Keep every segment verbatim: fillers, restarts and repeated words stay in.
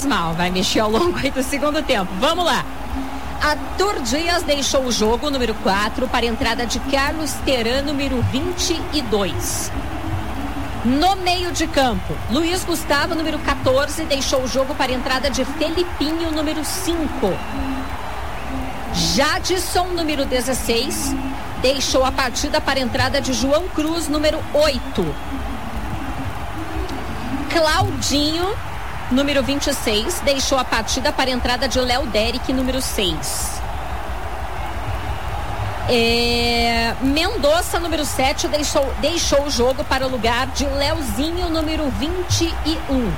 mal, vai mexer ao longo aí do segundo tempo. Vamos lá. Arthur Dias deixou o jogo, número quatro, para a entrada de Carlos Teran, número vinte e dois. No meio de campo, Luiz Gustavo, número quatorze, deixou o jogo para a entrada de Felipinho, número cinco. Jadson, número dezesseis, deixou a partida para a entrada de João Cruz, número oito. Claudinho, número vinte e seis, deixou a partida para a entrada de Léo Derek, número seis. É, Mendonça, número sete, deixou, deixou o jogo para o lugar de Leozinho, número vinte e um.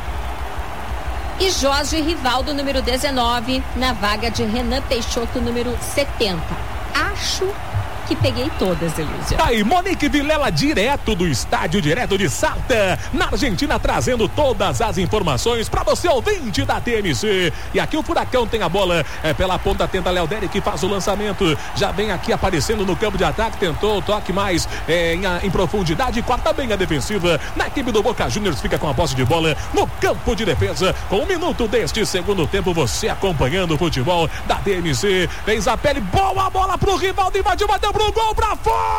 E Jorge Rivaldo, número dezenove, na vaga de Renan Peixoto, número setenta. Acho que peguei todas, Elísia. Tá aí, Monique Vilela, direto do estádio, direto de Salta, na Argentina, trazendo todas as informações para você, ouvinte da T M C. E aqui o Furacão tem a bola é, pela ponta, tenta Léo Derek, que faz o lançamento, já vem aqui aparecendo no campo de ataque, tentou o toque mais é, em, em profundidade, corta bem a defensiva. Na equipe do Boca Juniors, fica com a posse de bola no campo de defesa, com um minuto deste segundo tempo, você acompanhando o futebol da T M C. Vem Zapelli, boa bola pro Rivaldo, invadiu, bateu pro gol, pra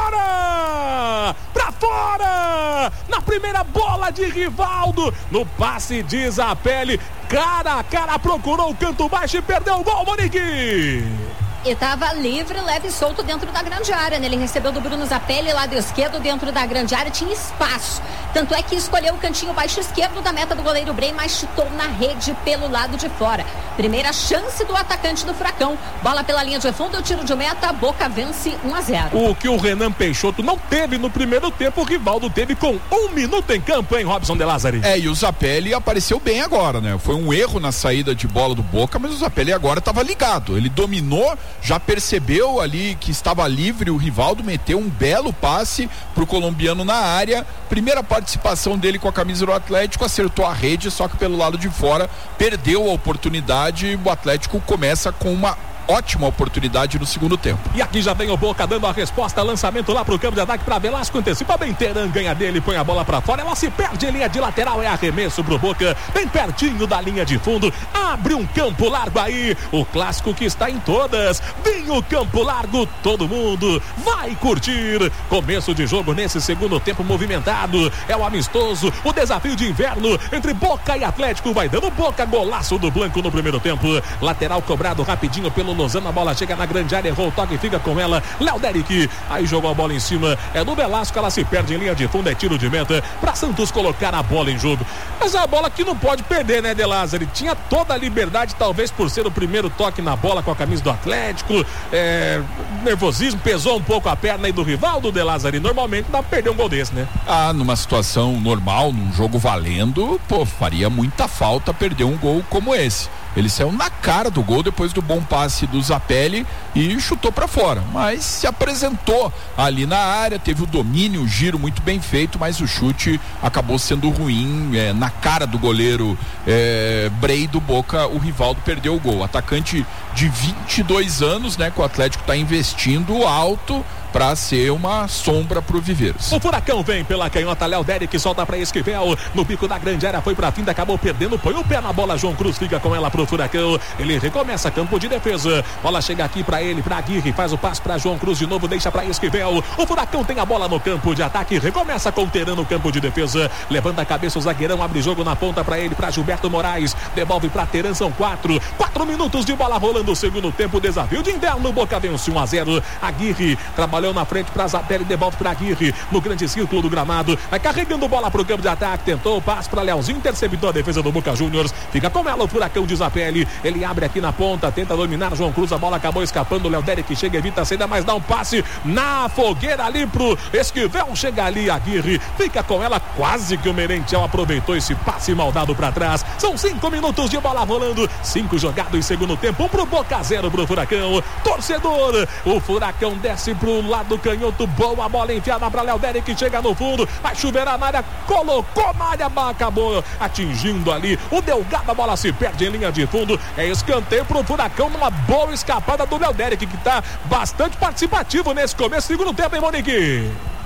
fora! Pra fora! Na primeira bola de Rivaldo, no passe de Zapelli, cara a cara, procurou o canto baixo e perdeu o gol, Monique! E estava livre, leve e solto dentro da grande área, né? Ele recebeu do Bruno Zapelli, lado esquerdo, dentro da grande área, tinha espaço. Tanto é que escolheu o cantinho baixo esquerdo da meta do goleiro Brey, mas chutou na rede pelo lado de fora. Primeira chance do atacante do Furacão. Bola pela linha de fundo, o tiro de meta, Boca vence um a zero. O que o Renan Peixoto não teve no primeiro tempo, o Rivaldo teve com um minuto em campo, hein, Robson de Lázari? É, e o Zapelli apareceu bem agora, né? Foi um erro na saída de bola do Boca, mas o Zapelli agora estava ligado. Ele dominou, já percebeu ali que estava livre, o Rivaldo meteu um belo passe pro colombiano na área. Primeira participação dele com a camisa do Atlético, acertou a rede, só que pelo lado de fora perdeu a oportunidade. O Atlético começa com uma ótima oportunidade no segundo tempo. E aqui já vem o Boca dando a resposta, lançamento lá pro campo de ataque para Velasco, antecipa bem, Teran ganha dele, põe a bola para fora, ela se perde em linha de lateral, é arremesso pro Boca, bem pertinho da linha de fundo, abre um campo largo aí, o clássico que está em todas, vem o campo largo, todo mundo vai curtir, começo de jogo nesse segundo tempo movimentado, é o amistoso, o desafio de inverno entre Boca e Atlético, vai dando Boca, golaço do Blanco no primeiro tempo, lateral cobrado rapidinho pelo Lozano, a bola chega na grande área, errou o toque, fica com ela, Léo Derek, aí jogou a bola em cima, é do Velasco, ela se perde em linha de fundo, é tiro de meta, pra Santos colocar a bola em jogo, mas é a bola que não pode perder, né, De Lázari, tinha toda a liberdade, talvez por ser o primeiro toque na bola com a camisa do Atlético, é, nervosismo, pesou um pouco a perna aí do Rivaldo, De Lázari, normalmente dá pra perder um gol desse, né? Ah, numa situação normal, num jogo valendo, pô, faria muita falta perder um gol como esse. Ele saiu na cara do gol depois do bom passe do Zapelli e chutou para fora, mas se apresentou ali na área, teve o domínio, o giro muito bem feito, mas o chute acabou sendo ruim, é, na cara do goleiro é, Brey do Boca, o Rivaldo perdeu o gol. Atacante de vinte e dois anos, né, que o Atlético está investindo alto para ser uma sombra pro Viveiros. O Furacão vem pela canhota, Léo Derek solta para Esquivel, no pico da grande área, foi pra fim, acabou perdendo, põe o pé na bola, João Cruz fica com ela pro Furacão, ele recomeça campo de defesa, bola chega aqui para ele, para Aguirre, faz o passe para João Cruz de novo, deixa para Esquivel, o Furacão tem a bola no campo de ataque, recomeça com o Teran no campo de defesa, levanta a cabeça o zagueirão, abre jogo na ponta para ele, para Gilberto Moraes, devolve para Teran, são quatro, quatro minutos de bola rolando o segundo tempo, desafio de inverno, Boca vence um a zero, Aguirre trabalhou na frente para Zapelli, devolve para Aguirre no grande círculo do gramado, vai carregando bola pro campo de ataque, tentou o passe para Leozinho, interceptou a defesa do Boca Juniors, fica com ela o Furacão de Zapelli, ele abre aqui na ponta, tenta dominar João Cruz, a bola acabou escapando, o Léo Derek chega, evita a saída, mas dá um passe na fogueira ali pro Esquivel, chega ali Aguirre, fica com ela, quase que o Merentiel aproveitou esse passe mal dado para trás, são cinco minutos de bola rolando, cinco jogados em segundo tempo, um pro Boca, zero pro Furacão, torcedor, o Furacão desce pro lado canhoto, boa bola enfiada para Léo Derek, chega no fundo, vai chuveirar na área, colocou na área, acabou atingindo ali o Delgado, a bola se perde em linha de fundo, é escanteio pro Furacão, numa boa escapada do Léo Derek, que tá bastante participativo nesse começo, segundo tempo, hein, Monique?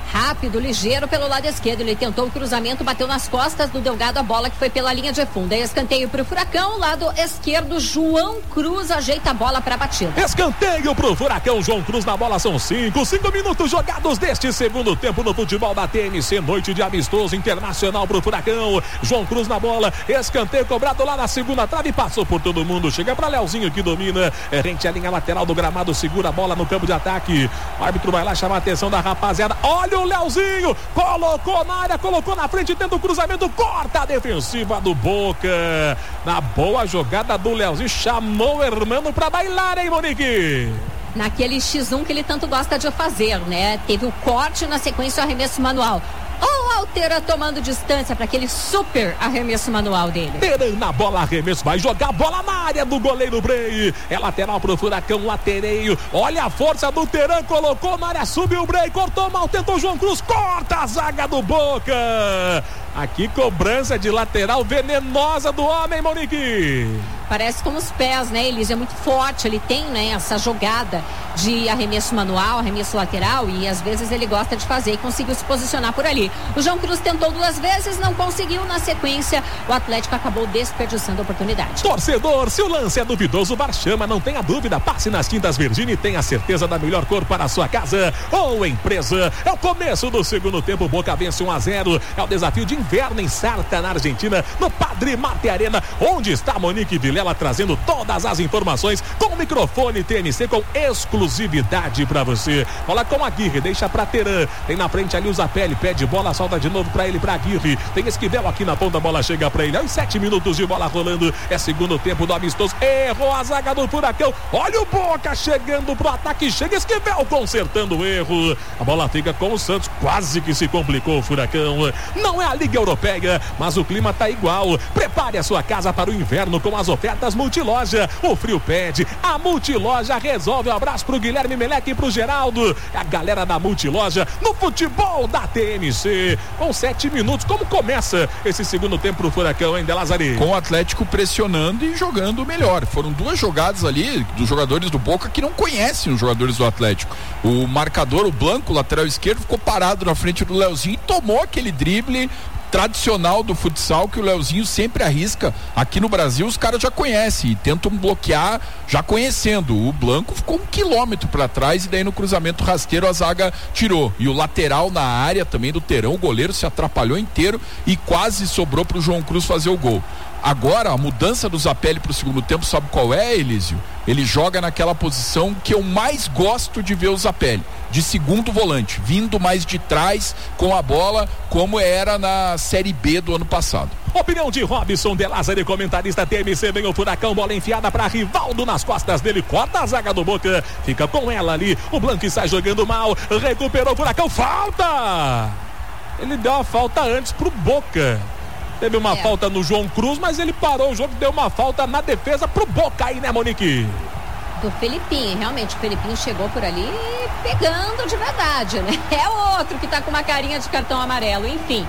rápido, ligeiro pelo lado esquerdo. Ele tentou o cruzamento, bateu nas costas do Delgado, a bola que foi pela linha de fundo. É escanteio pro Furacão, lado esquerdo, João Cruz ajeita a bola pra batida. Escanteio pro Furacão, João Cruz na bola, são cinco, cinco minutos jogados deste segundo tempo no futebol da T M C, noite de amistoso internacional pro Furacão. João Cruz na bola, escanteio cobrado lá na segunda trave, passou por todo mundo, chega pra Leozinho que domina, é, rente à linha lateral do gramado, segura a bola no campo de ataque. O árbitro vai lá chamar a atenção da rapaziada. Olha o Leozinho, colocou na área, colocou na frente, tenta o cruzamento, corta a defensiva do Boca. Na boa jogada do Leozinho, chamou o Hermano pra bailar, hein, Monique? Naquele xis um que ele tanto gosta de fazer, né? Teve o corte, na sequência o arremesso manual. Ou Altera tomando distância para aquele super arremesso manual dele. Teran na bola, arremesso, vai jogar a bola na área do goleiro Brei. É lateral pro Furacão, latereio. Olha a força do Teran, colocou na área, subiu o Brei, cortou mal, tentou João Cruz, corta a zaga do Boca. Aqui cobrança de lateral venenosa do homem, Monique. Parece com os pés, né, Elise? É muito forte, ele tem, né, essa jogada de arremesso manual, arremesso lateral, e às vezes ele gosta de fazer e conseguiu se posicionar por ali. O João Cruz tentou duas vezes, não conseguiu, na sequência o Atlético acabou desperdiçando a oportunidade. Torcedor, se o lance é duvidoso, VAR chama, não tenha dúvida, passe nas Quintas Virgínia e tenha certeza da melhor cor para a sua casa ou empresa. É o começo do segundo tempo, Boca vence um a zero, é o desafio de inverno em Salta, na Argentina, no Padre Marte Arena, onde está Monique Vilela trazendo todas as informações com o microfone T M C com exclusividade para você. Bola com a Aguirre, deixa pra Teran, tem na frente ali o Zapelli, pede bola, solta de novo pra ele, pra Aguirre, tem Esquivel aqui na ponta, a bola chega pra ele, aos sete minutos de bola rolando, é segundo tempo do amistoso, errou a zaga do Furacão, olha o Boca chegando pro ataque, chega Esquivel consertando o erro, a bola fica com o Santos, quase que se complicou o Furacão, não é a Liga Europeia, mas o clima tá igual, prepare a sua casa para o inverno com as ofertas Multiloja, o frio pede, a Multiloja resolve. Um abraço pro Guilherme Meleque e pro Geraldo, a galera da Multiloja no futebol da T M C, com sete minutos. Como começa esse segundo tempo pro Furacão, hein, De Lazari? Com o Atlético pressionando e jogando melhor. Foram duas jogadas ali dos jogadores do Boca que não conhecem os jogadores do Atlético. O marcador, o Blanco, lateral esquerdo, ficou parado na frente do Leozinho e tomou aquele drible tradicional do futsal que o Leozinho sempre arrisca. Aqui no Brasil os caras já conhecem e tentam bloquear já conhecendo. O Blanco ficou um quilômetro para trás e daí no cruzamento rasteiro a zaga tirou. E o lateral na área também do Terão, o goleiro se atrapalhou inteiro e quase sobrou pro João Cruz fazer o gol. Agora, a mudança do Zapelli pro segundo tempo, sabe qual é, Elísio? Ele joga naquela posição que eu mais gosto de ver o Zapelli, de segundo volante, vindo mais de trás com a bola, como era na Série B do ano passado. Opinião de Robson De Lázari, comentarista T M C, vem o Furacão, bola enfiada para Rivaldo nas costas dele, corta a zaga do Boca, fica com ela ali, o Blanco sai jogando mal, recuperou o Furacão, falta! Ele deu a falta antes pro Boca. Teve uma é. falta no João Cruz, mas ele parou o jogo e deu uma falta na defesa pro Boca aí, né, Monique? Do Felipinho, realmente, o Felipinho chegou por ali pegando de verdade, né? É outro que tá com uma carinha de cartão amarelo, enfim.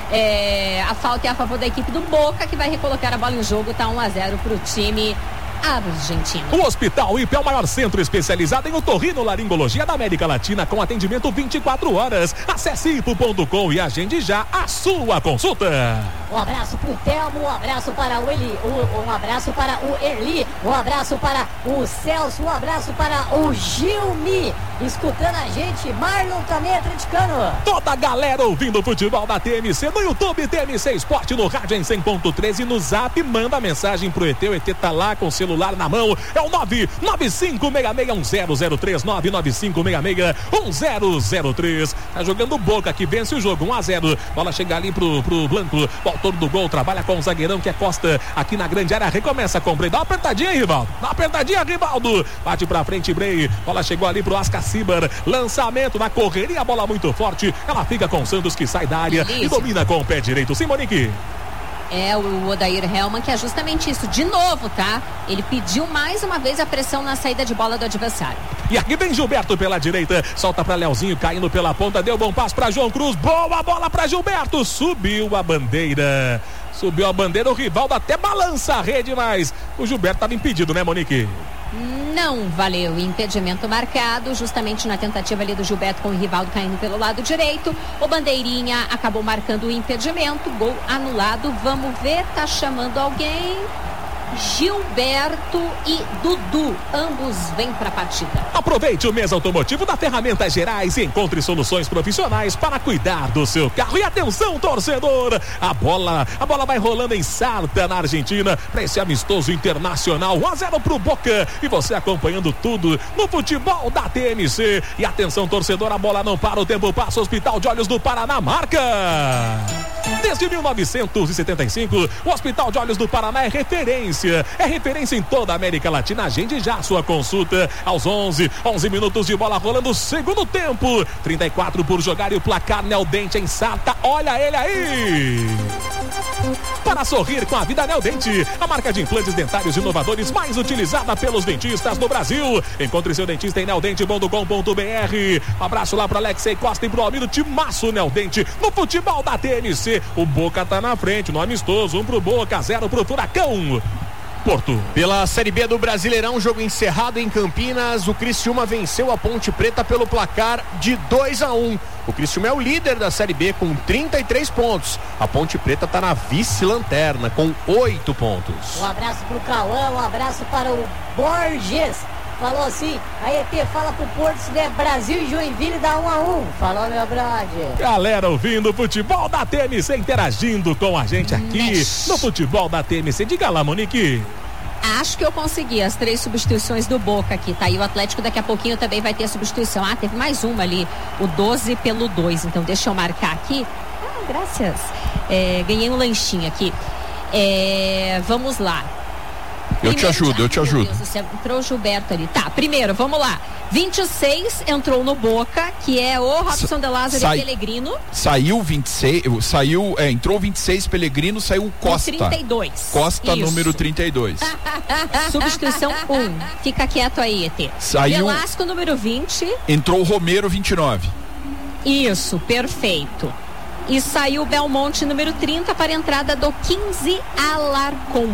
É, a falta é a favor da equipe do Boca, que vai recolocar a bola em jogo, tá um a zero pro time argentino. O Hospital I P é o maior centro especializado em otorrinolaringologia da América Latina, com atendimento vinte e quatro horas. Acesse ipo ponto com e agende já a sua consulta. Um abraço pro Telmo, um abraço para o Eli, um, um abraço para o Erli, um abraço para o Celso, um abraço para o Gilmi, escutando a gente, Marlon também atleticano. Toda a galera ouvindo o futebol da T M C no YouTube, T M C Esporte, no rádio em cem ponto treze, no Zap, manda mensagem pro E T, o E T tá lá com o celular na mão, é o nove nove cinco seis seis um zero zero três, nove nove cinco seis seis um zero zero três, tá jogando Boca que vence o jogo, um a zero, bola chega ali pro, pro Blanco, o autor do gol trabalha com o zagueirão que é Costa, aqui na grande área, recomeça com o Brei, dá uma apertadinha, Rivaldo, dá uma apertadinha, Rivaldo, bate pra frente, Brei, bola chegou ali pro Ascacibar, lançamento na correria, bola muito forte, ela fica com o Santos que sai da área Delícia. E domina com o pé direito, sim, Monique. É o Odair Helman, que é justamente isso, de novo, tá? Ele pediu mais uma vez a pressão na saída de bola do adversário. E aqui vem Gilberto pela direita, solta pra Leozinho, caindo pela ponta, deu bom passo pra João Cruz, boa bola pra Gilberto, subiu a bandeira, subiu a bandeira, o Rivaldo até balança a rede, mas o Gilberto tava impedido, né, Monique? Não valeu, impedimento marcado, justamente na tentativa ali do Gilberto com o Rivaldo caindo pelo lado direito. O bandeirinha acabou marcando o impedimento, gol anulado. Vamos ver, tá chamando alguém. Gilberto e Dudu, ambos vêm para a partida. Aproveite o mês automotivo da Ferramentas Gerais e encontre soluções profissionais para cuidar do seu carro. E atenção, torcedor, a bola, a bola vai rolando em Salta, na Argentina, para esse amistoso internacional. um a zero pro Boca, e você acompanhando tudo no futebol da T M C. E atenção, torcedor, a bola não para, o tempo passa. Hospital de Olhos do Paraná marca. Desde mil novecentos e setenta e cinco, o Hospital de Olhos do Paraná é referência. É referência em toda a América Latina. Agende já a sua consulta aos onze, onze minutos de bola rolando, segundo tempo. trinta e quatro por jogar e o placar Neodente em Salta. Olha ele aí! Para sorrir com a vida Neodente, a marca de implantes dentários inovadores mais utilizada pelos dentistas do Brasil. Encontre seu dentista em neodente ponto com ponto b r. Um abraço lá para Alexei Costa e pro Almiro Timaço Neodente. No futebol da T M C, o Boca tá na frente, no amistoso, um pro Boca, zero pro Furacão. Porto. Pela Série B do Brasileirão, jogo encerrado em Campinas, o Criciúma venceu a Ponte Preta pelo placar de dois a um. O Criciúma é o líder da Série B com trinta e três pontos. A Ponte Preta está na vice-lanterna com oito pontos. Um abraço pro Cauã, um abraço para o Borges. Falou assim, a E T fala pro Porto se der Brasil e Joinville dá um a um. Falou, meu brother. Galera ouvindo o futebol da T M C, interagindo com a gente aqui Mesh. no futebol da T M C. Diga lá, Monique. Acho que eu consegui as três substituições do Boca aqui, tá? E o Atlético daqui a pouquinho também vai ter a substituição. Ah, teve mais uma ali, o doze pelo dois. Então deixa eu marcar aqui. Ah, graças. É, ganhei um lanchinho aqui. É, vamos lá. Eu primeiro, te ajudo, eu te ajudo. Deus do céu, entrou o Gilberto ali. Tá, primeiro, vamos lá. vinte e seis entrou no Boca, que é o Robson de Lázaro Sa- e Pellegrino. Saiu vinte e seis, saiu, é, entrou vinte e seis Pellegrino, saiu o Costa. trinta e dois. Costa, Isso. número trinta e dois. Substituição um. Fica quieto aí, E T. Saiu. Velasco, número vinte. Entrou o Romero, vinte e nove. Isso, perfeito. E saiu o Belmonte, número trinta, para a entrada do quinze, Alarcon.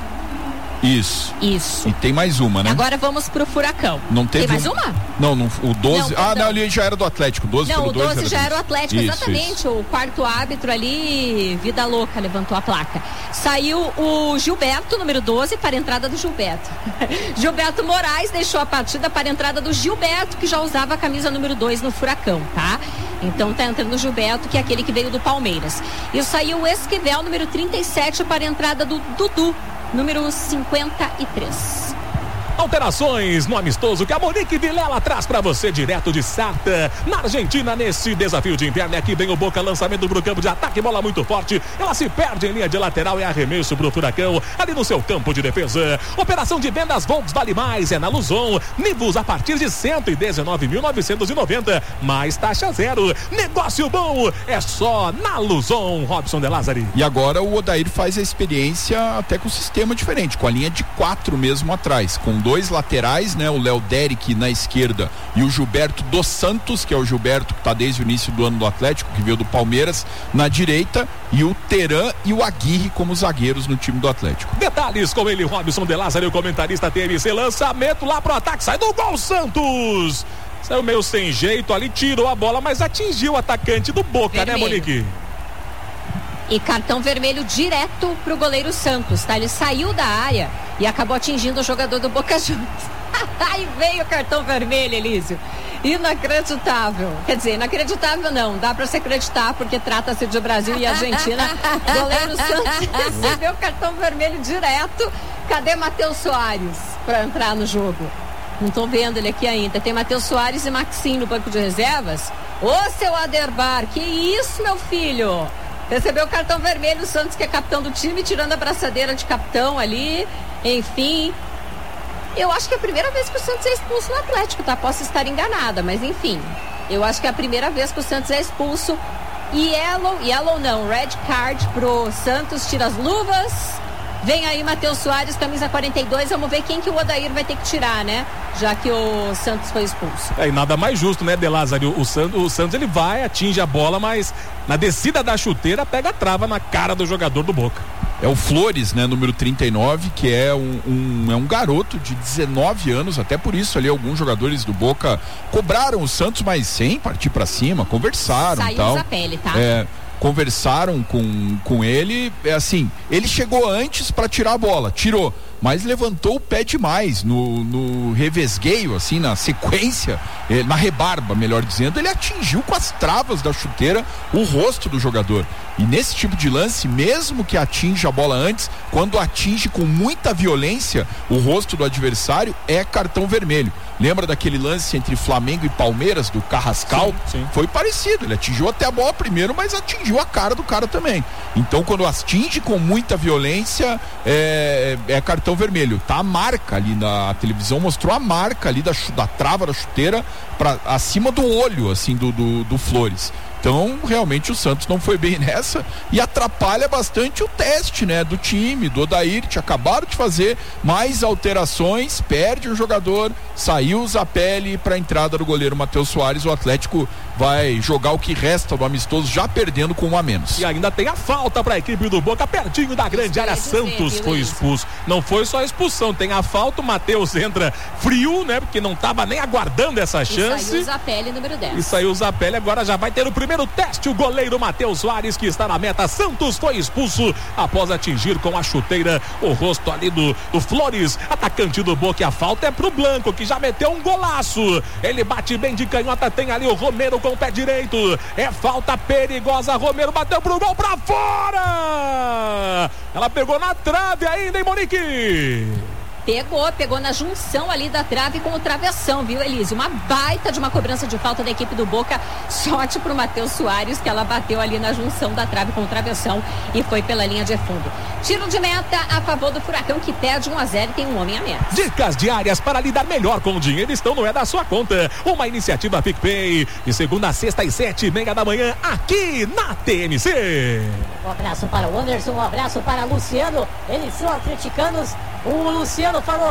Isso. Isso. E tem mais uma, né? Agora vamos pro Furacão. Não teve tem mais um... uma? Não, não, o doze. Não, ah, não, ali já era do Atlético. doze não, pelo o doze dois já era era o Atlético, isso, exatamente. Isso. O quarto árbitro ali, vida louca, levantou a placa. Saiu o Gilberto, número doze, para a entrada do Gilberto. Gilberto Moraes deixou a partida para a entrada do Gilberto, que já usava a camisa número dois no Furacão, tá? Então tá entrando o Gilberto, que é aquele que veio do Palmeiras. E saiu o Esquivel, número trinta e sete, para a entrada do Dudu, número cinquenta e três. Alterações no amistoso que a Monique Vilela traz pra você direto de Salta, na Argentina, nesse desafio de inverno. Aqui vem o Boca, lançamento pro campo de ataque, bola muito forte, ela se perde em linha de lateral e arremesso pro Furacão, ali no seu campo de defesa. Operação de vendas Volks Vale Mais é na Luzon, Nivus a partir de cento e dezenove mil novecentos e noventa, mais taxa zero. Negócio bom é só na Luzon. Robson de Lázaro. E agora o Odair faz a experiência até com um sistema diferente, com a linha de quatro mesmo atrás, com dois laterais, né? O Léo Derek na esquerda e o Gilberto dos Santos, que é o Gilberto que está desde o início do ano do Atlético, que veio do Palmeiras, na direita, e o Teran e o Aguirre como zagueiros no time do Atlético. Detalhes com ele, Robson de Lázaro, o comentarista T M C. Lançamento lá pro ataque, sai do gol, Santos! Saiu meio sem jeito ali, tirou a bola, mas atingiu o atacante do Boca, vermelho, né, Monique? E cartão vermelho direto pro goleiro Santos, tá? Ele saiu da área e acabou atingindo o jogador do Boca Juniors. Aí veio o cartão vermelho, Elísio. Inacreditável. Quer dizer, inacreditável não, dá pra se acreditar, porque trata-se de Brasil e Argentina. Goleiro Santos recebeu o cartão vermelho direto. Cadê Matheus Soares pra entrar no jogo? Não tô vendo ele aqui ainda. Tem Matheus Soares e Maxim no banco de reservas. Ô, seu Aderbar, que isso, meu filho? Recebeu o cartão vermelho, o Santos, que é capitão do time, tirando a braçadeira de capitão ali. Enfim, eu acho que é a primeira vez que o Santos é expulso no Atlético, tá? Posso estar enganada, mas enfim, eu acho que é a primeira vez que o Santos é expulso. Yellow, yellow não, red card pro Santos, tira as luvas. Vem aí Matheus Soares, camisa quarenta e dois, vamos ver quem que o Odair vai ter que tirar, né? Já que o Santos foi expulso. É, e nada mais justo, né, De Lázaro? O Santos, o Santos ele vai, atinge a bola, mas na descida da chuteira pega a trava na cara do jogador do Boca. é o Flores, né, número trinta e nove, que é um, um, é um garoto de dezenove anos, até por isso ali alguns jogadores do Boca cobraram o Santos, mas sem partir pra cima, conversaram e tal. Saiu da pele, tá? É, conversaram com, com ele, é assim, ele chegou antes pra tirar a bola, tirou, mas levantou o pé demais no, no revesgueio, assim, na sequência, eh, na rebarba, melhor dizendo, ele atingiu com as travas da chuteira o rosto do jogador. E nesse tipo de lance, mesmo que atinja a bola antes, quando atinge com muita violência o rosto do adversário, é cartão vermelho. Lembra daquele lance entre Flamengo e Palmeiras, do Carrascal? Sim, sim. Foi parecido, ele atingiu até a bola primeiro, mas atingiu a cara do cara também. Então, quando atinge com muita violência, é, é cartão vermelho. Tá a marca ali na televisão, mostrou a marca ali da, da trava da chuteira pra, acima do olho, assim, do, do, do Flores. Então, realmente o Santos não foi bem nessa e atrapalha bastante o teste, né, do time, do Odair, que acabaram de fazer mais alterações, perde um jogador, saiu o Zapelli para a entrada do goleiro Matheus Soares. O Atlético vai jogar o que resta do amistoso, já perdendo com um a menos. E ainda tem a falta para a equipe do Boca, pertinho da grande área. Santos foi expulso. Não foi só a expulsão, tem a falta, o Matheus entra frio, né, porque não estava nem aguardando essa chance. E saiu o Zapelli, número dez. E saiu o Zapelli, agora já vai ter o primeiro teste, o goleiro Matheus Soares, que está na meta. Santos foi expulso após atingir com a chuteira o rosto ali do, do Flores, atacante do Boca. E a falta é pro Blanco, que já meteu um golaço. Ele bate bem de canhota, tem ali o Romero com o pé direito. É falta perigosa, Romero bateu pro gol, pra fora! Ela pegou na trave ainda, hein, Monique? Pegou, pegou na junção ali da trave com o travessão, viu, Elise? Uma baita de uma cobrança de falta da equipe do Boca. Sorte pro Matheus Soares, que ela bateu ali na junção da trave com o travessão e foi pela linha de fundo. Tiro de meta a favor do Furacão, que perde um a zero e tem um homem a menos. Dicas diárias para lidar melhor com o dinheiro estão no É da Sua Conta. Uma iniciativa PicPay. De segunda a sexta às sete e meia da manhã, aqui na T N C. Um abraço para o Anderson, um abraço para o Luciano. Eles são atleticanos. O Luciano falou,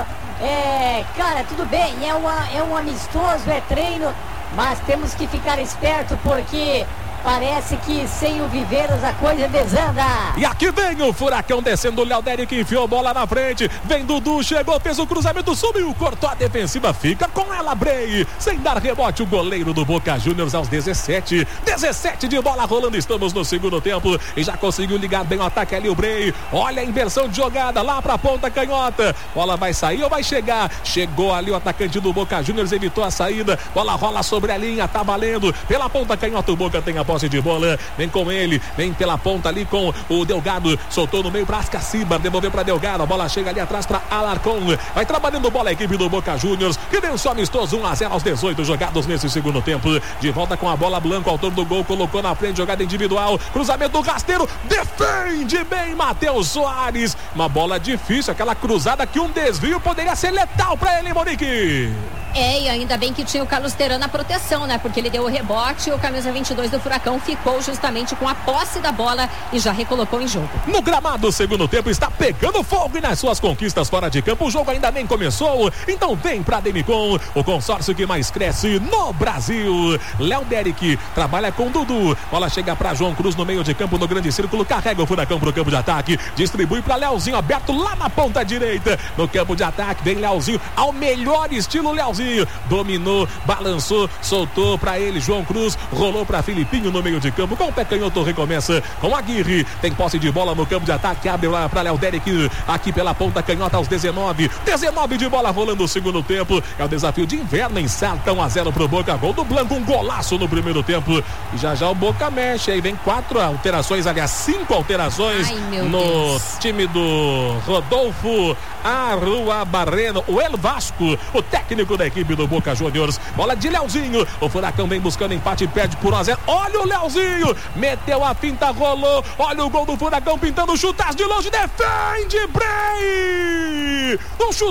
é, cara, tudo bem, é, uma, é um amistoso, é treino, mas temos que ficar esperto porque parece que sem o Viveiros a coisa desanda. E aqui vem o Furacão descendo, o Léo Derek enfiou bola na frente, vem Dudu, chegou, fez o cruzamento, subiu, cortou a defensiva, fica com ela, Brei, sem dar rebote, o goleiro do Boca Juniors aos dezessete, dezessete de bola rolando, estamos no segundo tempo, e já conseguiu ligar bem o ataque ali, o Brei, olha a inversão de jogada, lá pra ponta canhota, bola vai sair ou vai chegar, chegou ali o atacante do Boca Juniors, evitou a saída, bola rola sobre a linha, tá valendo, pela ponta canhota o Boca tem a posse de bola, vem com ele, vem pela ponta ali com o Delgado, soltou no meio para Ascaciba, devolveu para Delgado, a bola chega ali atrás para Alarcon, vai trabalhando bola a equipe do Boca Juniors, que venceu amistoso um a zero aos dezoito jogados nesse segundo tempo, de volta com a bola, Blanco, autor do gol, colocou na frente, jogada individual, cruzamento do Rasteiro, defende bem Matheus Soares, uma bola difícil, aquela cruzada que um desvio poderia ser letal para ele, Monique. É, e ainda bem que tinha o Carlos Teran na proteção, né? Porque ele deu o rebote e o camisa vinte e dois do Furacão ficou justamente com a posse da bola e já recolocou em jogo. No gramado, o segundo tempo está pegando fogo e nas suas conquistas fora de campo, o jogo ainda nem começou, então vem pra Demicon, o consórcio que mais cresce no Brasil. Léo Derek trabalha com Dudu, bola chega pra João Cruz no meio de campo, no grande círculo, carrega o Furacão pro campo de ataque, distribui pra Leozinho, aberto lá na ponta direita, no campo de ataque, vem Leozinho, ao melhor estilo Leozinho, dominou, balançou, soltou pra ele, João Cruz, rolou pra Filipinho no meio de campo, com o pé canhoto recomeça com Aguirre, tem posse de bola no campo de ataque, abre lá pra Léo Derek, aqui pela ponta canhota aos dezenove, dezenove de bola rolando o segundo tempo, é o desafio de inverno em Salta, um a zero pro Boca, gol do Blanco, um golaço no primeiro tempo, e já já o Boca mexe, aí vem quatro alterações, aliás, cinco alterações. Ai, no Deus. Time do Rodolfo Arruabarreno, o El Vasco, o técnico da equipe do Boca Juniors, bola de Leozinho, o Furacão vem buscando empate e perde por um a zero, olha o Leozinho, meteu a finta, rolou, olha o gol do Furacão pintando, chutaço de longe, defende Brei, um chutaço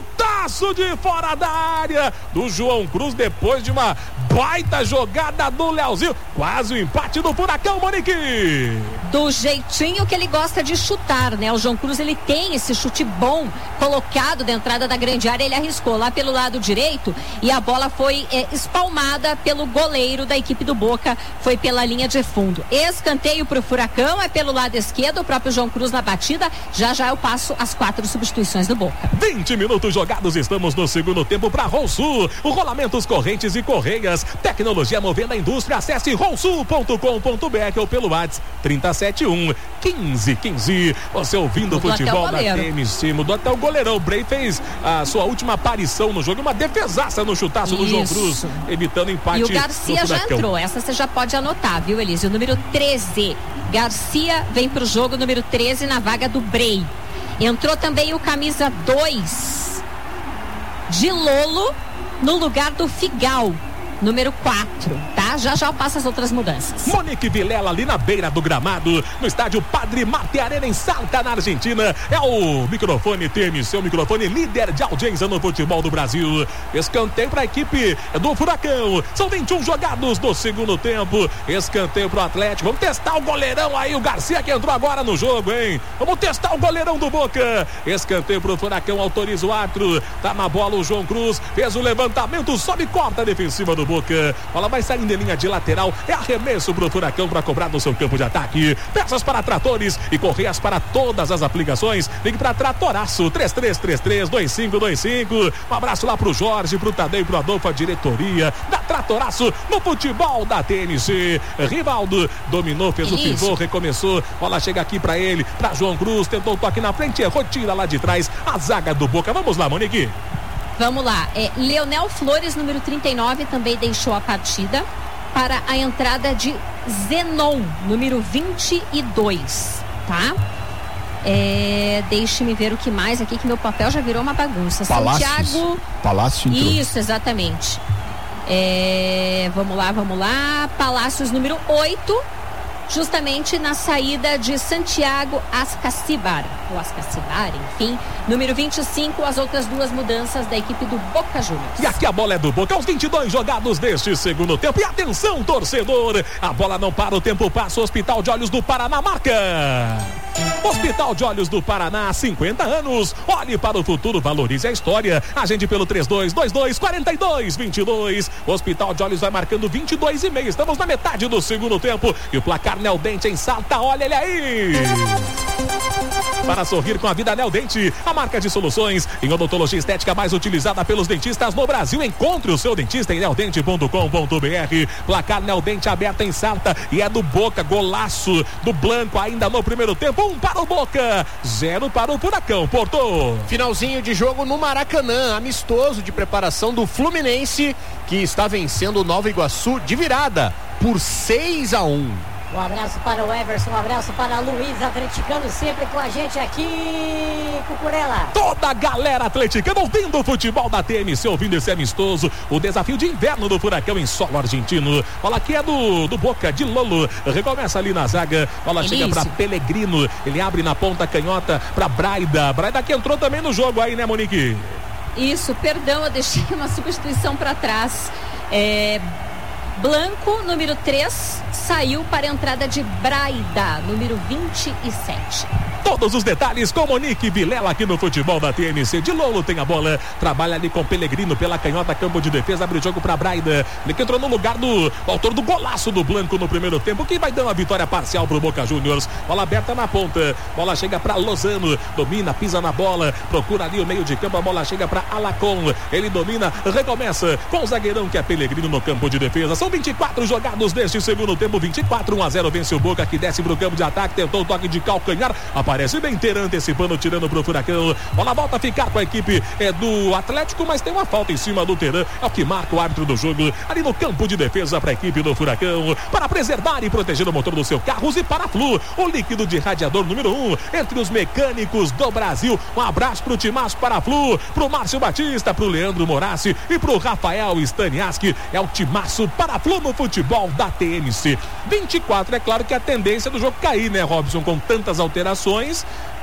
Golaço de fora da área do João Cruz depois de uma baita jogada do Leozinho. Quase o empate do Furacão, Monique. Do jeitinho que ele gosta de chutar, né? O João Cruz, ele tem esse chute bom colocado da entrada da grande área. Ele arriscou lá pelo lado direito e a bola foi é, espalmada pelo goleiro da equipe do Boca. Foi pela linha de fundo. Escanteio pro Furacão, é pelo lado esquerdo. O próprio João Cruz na batida. Já já eu passo as quatro substituições do Boca. vinte minutos jogados, estamos no segundo tempo para Ronsul. O rolamentos, correntes e correias. Tecnologia movendo a indústria. Acesse ronsul ponto com ponto b r ou pelo WhatsApp trinta e sete um, quinze, quinze. Você ouvindo o futebol da T M C. Mudou até o goleirão. O Bray fez a sua última aparição no jogo. Uma defesaça no chutaço do João Cruz, evitando empate. E o Garcia já entrou. Essa você já pode anotar, viu, Elise? O número treze. Garcia vem pro jogo, número treze, na vaga do Bray. Entrou também o camisa dois de Lolo no lugar do Figal, número quatro, tá? Já já eu passo as outras mudanças. Monique Vilela ali na beira do gramado, no estádio Padre Marte Arena em Salta, na Argentina. É o microfone T M C, o microfone líder de audiência no futebol do Brasil. Escanteio para a equipe do Furacão. São vinte e um jogados do segundo tempo. Escanteio pro Atlético. Vamos testar o goleirão aí, o Garcia que entrou agora no jogo, hein? Vamos testar o goleirão do Boca. Escanteio pro Furacão, autoriza o árbitro. Tá na bola o João Cruz, fez o levantamento, sobe e corta a defensiva do Boca. Bola vai saindo em linha de lateral. É arremesso pro Furacão para cobrar no seu campo de ataque. Peças para tratores e correias para todas as aplicações. Ligue para Tratoraço três três três três, dois cinco dois cinco. Um abraço lá pro Jorge, pro Tadeu e pro Adolfo, a diretoria da Tratoraço no futebol da T N C. Rivaldo dominou, fez Isso. o pivô, recomeçou. Bola chega aqui para ele, para João Cruz, tentou o toque na frente, errou, tira lá de trás a zaga do Boca. Vamos lá, Monique. Vamos lá, é, Leonel Flores, número trinta e nove, também deixou a partida para a entrada de Zenon, número vinte e dois, tá? É, deixe-me ver o que mais aqui, que meu papel já virou uma bagunça. Palácios. Santiago. Palácio entrou. Isso, exatamente. É, vamos lá, vamos lá. Palácios, número oito. Justamente na saída de Santiago Ascacibar, ou Ascacibar, enfim, número vinte e cinco, as outras duas mudanças da equipe do Boca Juniors. E aqui a bola é do Boca, aos vinte e dois jogados deste segundo tempo. E atenção, torcedor, a bola não para, o tempo passa. Hospital de Olhos do Paraná marca. Hospital de Olhos do Paraná, cinquenta anos. Olhe para o futuro, valorize a história. Agende pelo três dois dois dois, quatro dois dois dois. Hospital de Olhos vai marcando vinte e dois e meio. Estamos na metade do segundo tempo. E o placar Neodente em Salta, olha ele aí. Para sorrir com a vida Neodente, a marca de soluções em odontologia estética mais utilizada pelos dentistas no Brasil. Encontre o seu dentista em neodente ponto com ponto b r. Placar Neodente aberta em Salta e é do Boca. Golaço do Blanco ainda no primeiro tempo. Um para o Boca, zero para o Furacão. Porto. Finalzinho de jogo no Maracanã, amistoso de preparação do Fluminense, que está vencendo o Nova Iguaçu de virada por seis a um. Um abraço para o Everson, um abraço para o Luiz, atleticano sempre com a gente aqui, Cucurella. Toda a galera atleticana ouvindo o futebol da T M C, ouvindo esse amistoso, o desafio de inverno do Furacão em solo argentino. Bola aqui é do, do Boca, de Lolo, recomeça ali na zaga, bola Elise. Chega para Pellegrino, ele abre na ponta canhota para Braida, Braida que entrou também no jogo aí, né, Monique? Isso, perdão, eu deixei uma substituição para trás. É... Blanco, número três, saiu para a entrada de Braida, número vinte e sete. Todos os detalhes com Monique Vilela aqui no futebol da T M C. De Lolo tem a bola, trabalha ali com Pellegrino pela canhota, campo de defesa, abre o jogo para Braida. Ele que entrou no lugar do autor do golaço do Blanco no primeiro tempo, que vai dar uma vitória parcial pro Boca Juniors. Bola aberta na ponta, bola chega para Lozano, domina, pisa na bola, procura ali o meio de campo, a bola chega para Alacon, ele domina, recomeça com o zagueirão que é Pellegrino no campo de defesa. São vinte e quatro jogados deste segundo tempo, vinte e quatro, um a zero, vence o Boca, que desce pro campo de ataque, tentou o toque de calcanhar, aparece bem Teran antecipando, tirando pro Furacão. Bola volta a ficar com a equipe é, do Atlético, mas tem uma falta em cima do Teran, é o que marca o árbitro do jogo, ali no campo de defesa para a equipe do Furacão, para preservar e proteger o motor do seu carro. E para a Flu, o líquido de radiador número um entre os mecânicos do Brasil. Um abraço pro Timaço, para a Flu, pro Márcio Batista, pro Leandro Morassi e pro Rafael Staniaski. É o Timaço para a Flu no futebol da T M C. vinte e quatro, é claro que a tendência do jogo cair, né, Robson, com tantas alterações.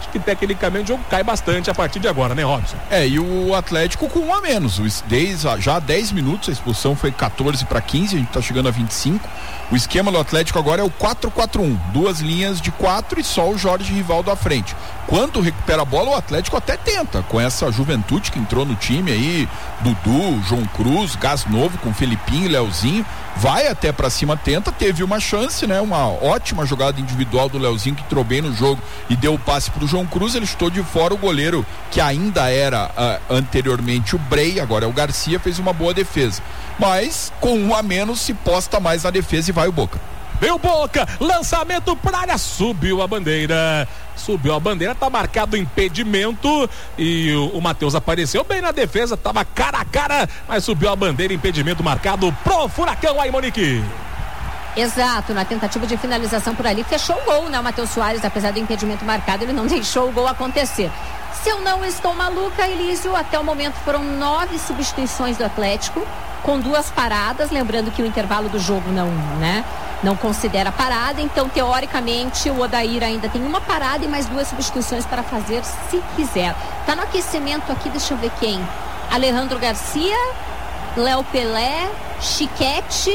acho que tecnicamente o jogo cai bastante a partir de agora, né, Robson? É, e o Atlético com um a menos. O, desde, já há dez minutos, a expulsão foi quatorze para quinze, a gente tá chegando a vinte e cinco. O esquema do Atlético agora é o quatro quatro um, duas linhas de quatro e só o Jorge Rivaldo à frente. Quando recupera a bola, o Atlético até tenta, com essa juventude que entrou no time aí, Dudu, João Cruz, Gás Novo, com Felipinho, Leozinho, vai até pra cima, tenta, teve uma chance, né, uma ótima jogada individual do Leozinho, que entrou bem no jogo e deu o passe pro João Cruz, ele chutou de fora, o goleiro, que ainda era uh, anteriormente o Brey, agora é o Garcia, fez uma boa defesa, mas com um a menos se posta mais na defesa e vai o Boca. Veio Boca, lançamento pra área, subiu a bandeira, subiu a bandeira, tá marcado impedimento e o, o Matheus apareceu bem na defesa, tava cara a cara, mas subiu a bandeira, impedimento marcado pro Furacão aí, Monique. Exato, na tentativa de finalização por ali, fechou o gol, né? O Matheus Soares, apesar do impedimento marcado, ele não deixou o gol acontecer. Se eu não estou maluca, Elísio, até o momento foram nove substituições do Atlético, com duas paradas, lembrando que o intervalo do jogo não, né, não considera parada, então teoricamente o Odair ainda tem uma parada e mais duas substituições para fazer se quiser. Tá no aquecimento aqui, deixa eu ver quem. Alejandro Garcia, Léo Pelé, Chiquete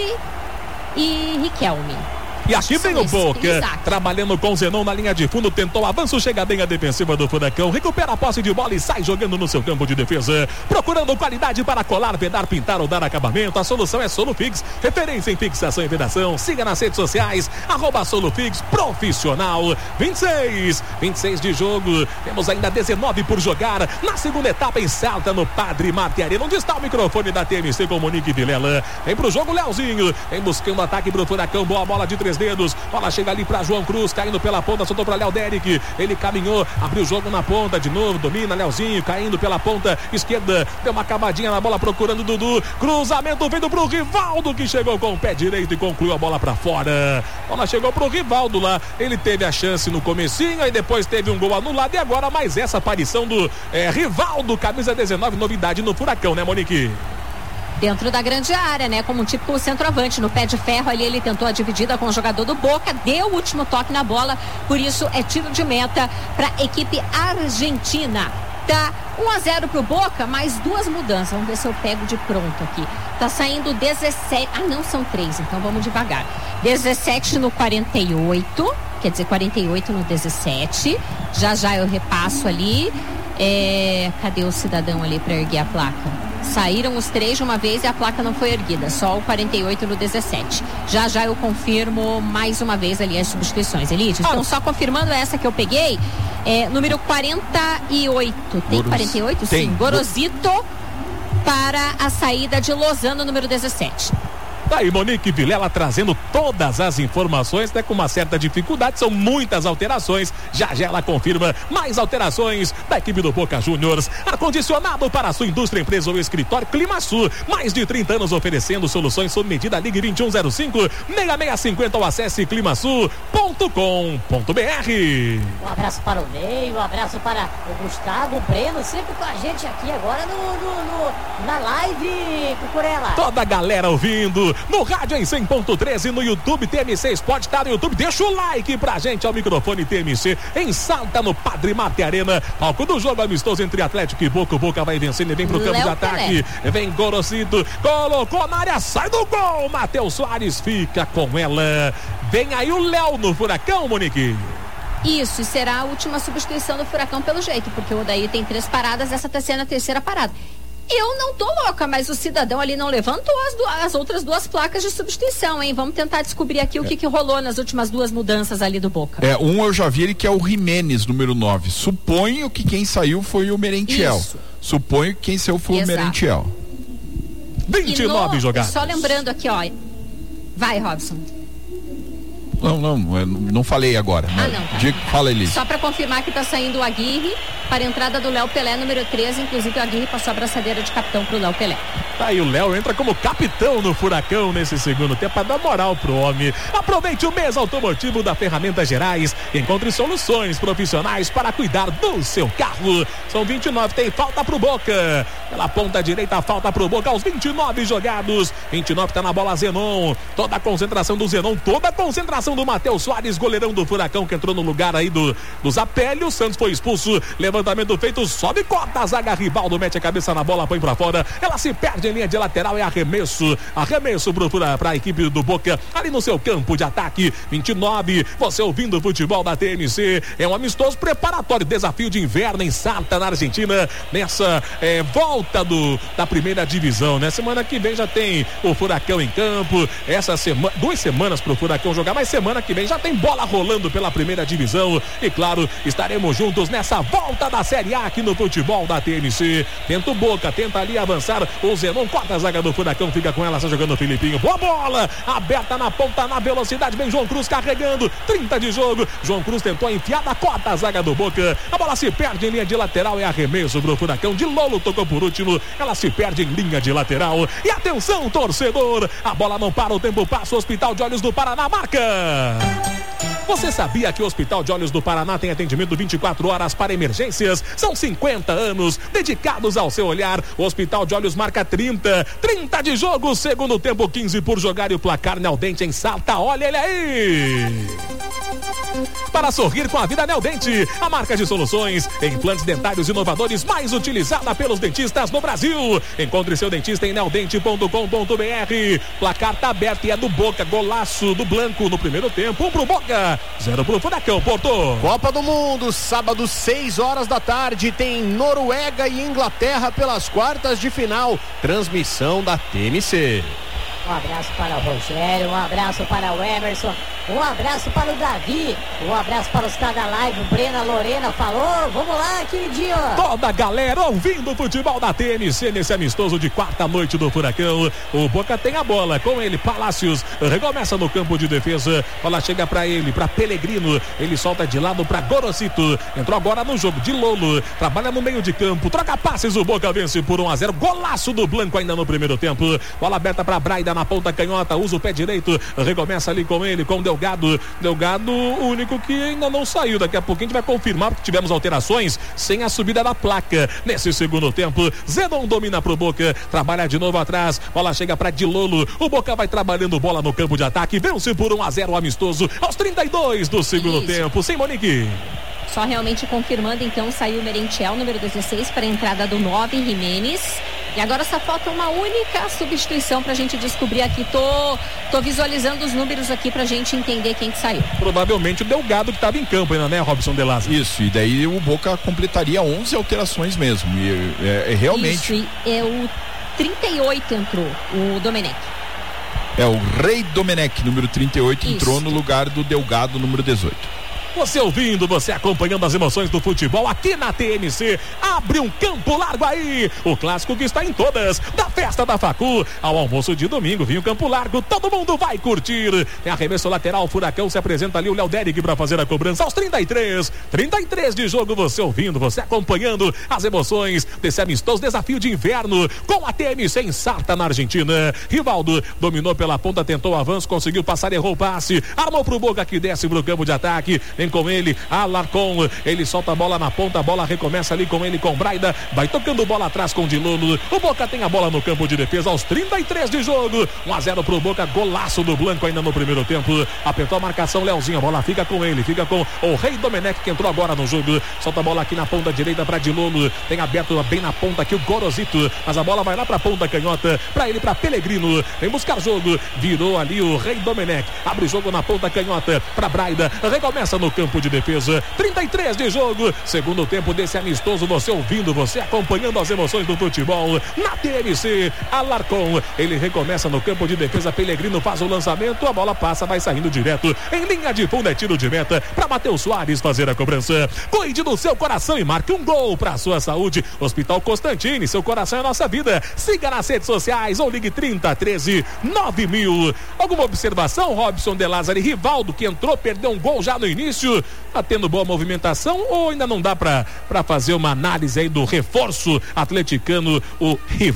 e Riquelme. E aqui vem o Boca, trabalhando com o Zenon na linha de fundo, tentou avanço, chega bem a defensiva do Furacão, recupera a posse de bola e sai jogando no seu campo de defesa, procurando qualidade para colar, vedar, pintar ou dar acabamento. A solução é Solufix, referência em fixação e vedação. Siga nas redes sociais, arroba Solufix Profissional. vinte e seis, vinte e seis de jogo, temos ainda dezenove por jogar, na segunda etapa em Salta, no Padre Marti Arena, onde está o microfone da T M C com Monique Vilela. Vem pro jogo Leozinho, vem buscando ataque pro Furacão, boa bola de três dedos, bola chega ali pra João Cruz, caindo pela ponta, soltou pra Léo Derek, ele caminhou, abriu o jogo na ponta, de novo, domina, Leozinho, caindo pela ponta esquerda, deu uma cavadinha na bola, procurando Dudu, cruzamento vindo pro Rivaldo, que chegou com o pé direito e concluiu a bola pra fora, bola chegou pro Rivaldo lá, ele teve a chance no comecinho, aí depois teve um gol anulado, e agora mais essa aparição do é, Rivaldo, camisa dezenove, novidade no Furacão, né, Monique? Dentro da grande área, né? Como um típico centroavante. No pé de ferro ali, ele tentou a dividida com o jogador do Boca, deu o último toque na bola, por isso é tiro de meta para a equipe argentina. Tá um a zero pro Boca, mais duas mudanças. Vamos ver se eu pego de pronto aqui. Tá saindo dezessete. Ah, não, são três, então vamos devagar. dezessete no quarenta e oito, quer dizer, quarenta e oito no dezessete. Já já eu repasso ali. É... Cadê o cidadão ali para erguer a placa? Saíram os três de uma vez e a placa não foi erguida, só o quarenta e oito no dezessete. Já já eu confirmo mais uma vez ali as substituições. Elite, então só confirmando essa que eu peguei, é, número quarenta e oito. Tem Goros... quarenta e oito? Tem. Sim. Gorosito para a saída de Lozano, número dezessete. Daí Monique Vilela trazendo todas as informações, até com uma certa dificuldade, são muitas alterações, já já ela confirma mais alterações da equipe do Boca Juniors. Ar-condicionado para a sua indústria, empresa ou escritório, Climasul, mais de trinta anos oferecendo soluções sob medida. Ligue vinte e um zero cinco, seis seis cinco zero ou acesse climasul ponto com ponto br. Um abraço para o Ney, um abraço para o Gustavo, o Breno, sempre com a gente aqui agora no, no, no na live, Cucurella. Toda a galera ouvindo no rádio em cem ponto treze, no YouTube T M C Esporte, tá no YouTube, deixa o like pra gente ao microfone T M C em Salta, no Padre Marti Arena, palco do jogo amistoso entre Atlético e Boca. O Boca vai vencendo e vem pro campo Léo de ataque, Pelé. Vem Gorosito, colocou na área, sai do gol, Matheus Soares fica com ela, vem aí o Léo no Furacão, Monique. Isso, e será a última substituição do Furacão pelo jeito, porque o Odair tem três paradas, essa tá sendo a terceira parada. Eu não tô louca, mas o cidadão ali não levantou as, duas, as outras duas placas de substituição, hein? Vamos tentar descobrir aqui o é. que, que rolou nas últimas duas mudanças ali do Boca. É, um eu já vi ele que é o Jimenez, número nove. Suponho que quem saiu foi o Merentiel. Isso. Suponho que quem saiu foi Exato. o Merentiel. vinte e nove jogadas. Só lembrando aqui, ó. Vai, Robson. Não, não, não falei agora. Ah, não, tá. Diga, fala, Elise. Só para confirmar que tá saindo o Aguirre para a entrada do Léo Pelé, número treze. Inclusive o Aguirre passou a braçadeira de capitão pro Léo Pelé. Tá aí, o Léo entra como capitão no Furacão nesse segundo tempo, para dar moral pro homem. Aproveite o mês automotivo da Ferramentas Gerais. Encontre soluções profissionais para cuidar do seu carro. são vinte e nove, tem falta pro Boca. Pela ponta direita, falta pro Boca aos vinte e nove jogados. vinte e nove tá na bola Zenon. Toda a concentração do Zenon, toda a concentração do Matheus Soares, goleirão do Furacão, que entrou no lugar aí do, do Zapelli. O Santos foi expulso. Levantamento feito, sobe, corta a zaga. Rivaldo mete a cabeça na bola, põe pra fora. Ela se perde em linha de lateral, é arremesso. Arremesso pro, pra, pra equipe do Boca, ali no seu campo de ataque. vinte e nove, você ouvindo o futebol da T M C. É um amistoso preparatório, desafio de inverno em Salta, na Argentina, nessa é, volta do, da primeira divisão, né? Semana que vem já tem o Furacão em campo. Essa semana, duas semanas pro Furacão jogar, mas semana que vem já tem bola rolando pela primeira divisão. E claro, estaremos juntos nessa volta da Série A aqui no futebol da T M C. Tenta o Boca, tenta ali avançar. O Zenon corta a zaga do Furacão, fica com ela, está jogando o Filipinho. Boa bola, aberta na ponta, na velocidade, vem João Cruz carregando, trinta de jogo. João Cruz tentou enfiar da cota a zaga do Boca. A bola se perde em linha de lateral, é arremesso pro Furacão. De Lolo tocou por último, ela se perde em linha de lateral. E atenção, torcedor, a bola não para, o tempo passa. O Hospital de Olhos do Paraná marca. Você sabia que o Hospital de Olhos do Paraná tem atendimento vinte e quatro horas para emergências? São cinquenta anos dedicados ao seu olhar. O Hospital de Olhos marca trinta. trinta de jogo, segundo tempo, quinze por jogar e o placar Neodente em Salta. Olha ele aí! Para sorrir com a vida Neodente, a marca de soluções em implantes dentários inovadores mais utilizada pelos dentistas no Brasil. Encontre seu dentista em neodente ponto com ponto br. Placar tá aberto e é do Boca. Golaço do Blanco no primeiro tempo. Um pro Boca, zero pro Furacão, Porto. Copa do Mundo, sábado, seis horas da tarde, tem Noruega e Inglaterra pelas quartas de final. Transmissão da T M C. Um abraço para o Rogério, um abraço para o Emerson, um abraço para o Davi, um abraço para os caras da live, o Brena, Lorena falou, vamos lá, queridinho. Toda a galera ouvindo o futebol da T M C nesse amistoso de quarta noite do Furacão. O Boca tem a bola, com ele, Palácios, recomeça no campo de defesa, bola chega para ele, para Pellegrino, ele solta de lado para Gorosito, entrou agora no jogo de Lolo, trabalha no meio de campo, troca passes, o Boca vence por um a zero, golaço do Blanco ainda no primeiro tempo, bola aberta para Braida na ponta canhota, usa o pé direito, recomeça ali com ele, com Delgado, Delgado, o único que ainda não saiu, daqui a pouquinho a gente vai confirmar, porque tivemos alterações sem a subida da placa, nesse segundo tempo, Zenon domina pro Boca, trabalha de novo atrás, bola chega pra Dilolo, o Boca vai trabalhando bola no campo de ataque, vence por um a zero amistoso, aos trinta e dois do segundo Isso. tempo, sem Monique. Só realmente confirmando, então, saiu o Merentiel, número dezesseis, para a entrada do nove, Jimenez. E agora só falta uma única substituição pra gente descobrir aqui. Tô, tô visualizando os números aqui pra gente entender quem que saiu. Provavelmente o Delgado que estava em campo ainda, né, Robson De Lázaro? Isso, e daí o Boca completaria onze alterações mesmo. E é, é realmente. Isso, e é o trinta e oito entrou, o Domenech. É, o Rei Domenech, número trinta e oito, Isso. entrou no lugar do Delgado, número dezoito. Você ouvindo, você acompanhando as emoções do futebol aqui na T M C. Abre um campo largo aí. O clássico que está em todas. Da festa da Facu ao almoço de domingo. Vinha o Campo Largo. Todo mundo vai curtir. Tem arremesso lateral. O Furacão se apresenta ali. O Léo Derek para fazer a cobrança aos trinta e três. trinta e três de jogo. Você ouvindo, você acompanhando as emoções desse amistoso desafio de inverno com a T M C em Salta, na Argentina. Rivaldo dominou pela ponta, tentou o avanço, conseguiu passar, errou o passe. Armou pro Boca que desce pro campo de ataque. Vem com ele, Alarcon, ele solta a bola na ponta, a bola recomeça ali com ele, com Braida, vai tocando bola atrás com Dilolo, o Boca tem a bola no campo de defesa aos trinta e três de jogo, um a zero pro Boca, golaço do Blanco ainda no primeiro tempo, apertou a marcação, Leozinho, a bola fica com ele, fica com o Rei Domenech que entrou agora no jogo, solta a bola aqui na ponta direita pra Dilolo, tem aberto bem na ponta aqui o Gorosito, mas a bola vai lá pra ponta canhota, pra ele, pra Pellegrino, vem buscar jogo, virou ali o Rei Domenech, abre o jogo na ponta canhota, pra Braida, recomeça no campo de defesa, trinta e três de jogo, segundo tempo desse amistoso, você ouvindo, você acompanhando as emoções do futebol, na T M C, Alarcon, ele recomeça no campo de defesa, Pellegrino faz o lançamento, a bola passa, vai saindo direto, em linha de fundo é tiro de meta, para Matheus Soares fazer a cobrança, cuide do seu coração e marque um gol para sua saúde, Hospital Constantini, seu coração é nossa vida, siga nas redes sociais ou ligue trinta, treze, nove mil, alguma observação, Robson De Lázaro e Rivaldo que entrou, perdeu um gol já no início, tá tendo boa movimentação ou ainda não dá para fazer uma análise aí do reforço atleticano, o Rivaldo?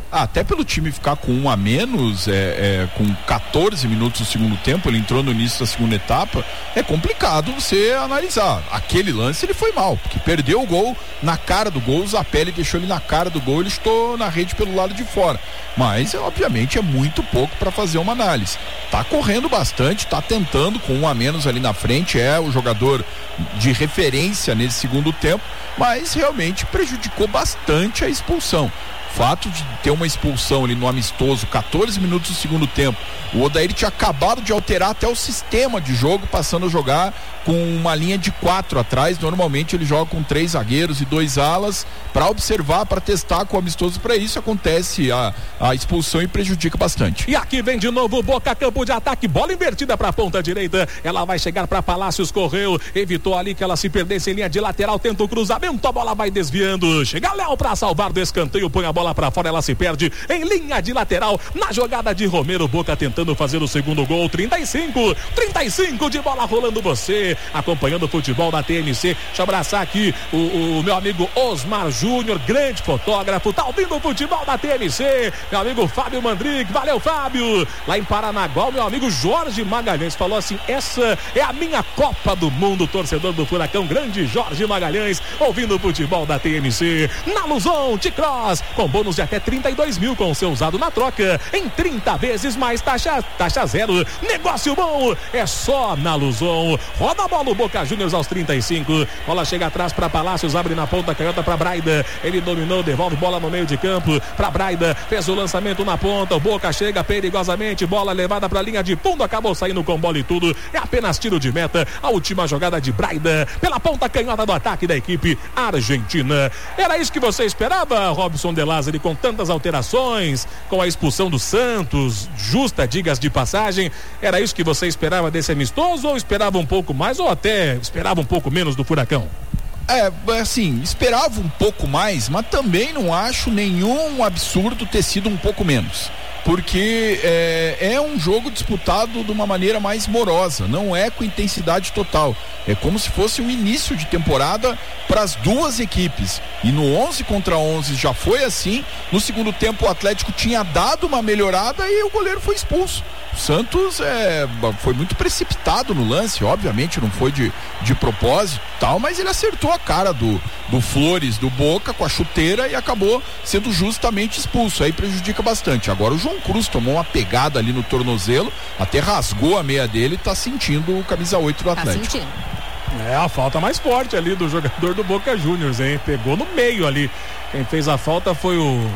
Até pelo time ficar com um a menos, é, é, com quatorze minutos do segundo tempo, ele entrou no início da segunda etapa, é complicado você analisar. Aquele lance ele foi mal, porque perdeu o gol na cara do gol, o Zappelli deixou ele na cara do gol, ele estou na rede pelo lado de fora. Mas, obviamente, é muito pouco para fazer uma análise. Tá correndo bastante, tá tentando com um a menos ali na frente, é o jogador de referência nesse segundo tempo, mas realmente prejudicou bastante a expulsão. O fato de ter uma expulsão ali no amistoso, quatorze minutos do segundo tempo, o Odair tinha acabado de alterar até o sistema de jogo, passando a jogar com uma linha de quatro atrás. Normalmente ele joga com três zagueiros e dois alas, para observar, para testar com o amistoso. Para isso acontece a, a expulsão e prejudica bastante. E aqui vem de novo Boca, campo de ataque, bola invertida para a ponta direita, ela vai chegar para Palácios, correu, evitou ali que ela se perdesse em linha de lateral, tenta o cruzamento, a bola vai desviando, chega Léo para salvar do escanteio, põe a bola para fora, ela se perde em linha de lateral, na jogada de Romero. Boca tentando fazer o segundo gol. Trinta e cinco, trinta e cinco de bola rolando, você acompanhando o futebol da T M C. Deixa eu abraçar aqui o, o meu amigo Osmar Júnior, grande fotógrafo, tá ouvindo o futebol da T M C, meu amigo Fábio Mandrick, valeu Fábio. Lá em Paranaguá, o meu amigo Jorge Magalhães falou assim: essa é a minha Copa do Mundo, torcedor do Furacão, grande Jorge Magalhães, ouvindo o futebol da T M C. Na Luzon, T-Cross, com bônus de até trinta e dois mil com o seu usado na troca, em trinta vezes mais taxa, taxa zero, negócio bom, é só na Luzon. Roda a bola o Boca Juniors aos trinta e cinco, bola chega atrás para Palácios, abre na ponta canhota para Braida, ele dominou, devolve bola no meio de campo para Braida, fez o lançamento na ponta, o Boca chega perigosamente, bola levada para a linha de fundo, acabou saindo com bola e tudo, é apenas tiro de meta. A última jogada de Braida pela ponta canhota do ataque da equipe argentina. Era isso que você esperava, Robson De Lázari, com tantas alterações, com a expulsão do Santos, justa, digas de passagem? Era isso que você esperava desse amistoso, ou esperava um pouco mais, ou até esperava um pouco menos do Furacão? É, assim, esperava um pouco mais, mas também não acho nenhum absurdo ter sido um pouco menos, porque é, é um jogo disputado de uma maneira mais morosa, não é com intensidade total, é como se fosse o início de temporada para as duas equipes, e no onze contra onze já foi assim. No segundo tempo o Atlético tinha dado uma melhorada e o goleiro foi expulso. O Santos é, foi muito precipitado no lance, obviamente não foi de, de propósito tal, mas ele acertou a cara do, do Flores, do Boca, com a chuteira, e acabou sendo justamente expulso, aí prejudica bastante. Agora o João Cruz tomou uma pegada ali no tornozelo, até rasgou a meia dele, tá sentindo o camisa oito do Atlético. Tá sentindo. É a falta mais forte ali do jogador do Boca Juniors, hein? Pegou no meio ali. Quem fez a falta foi o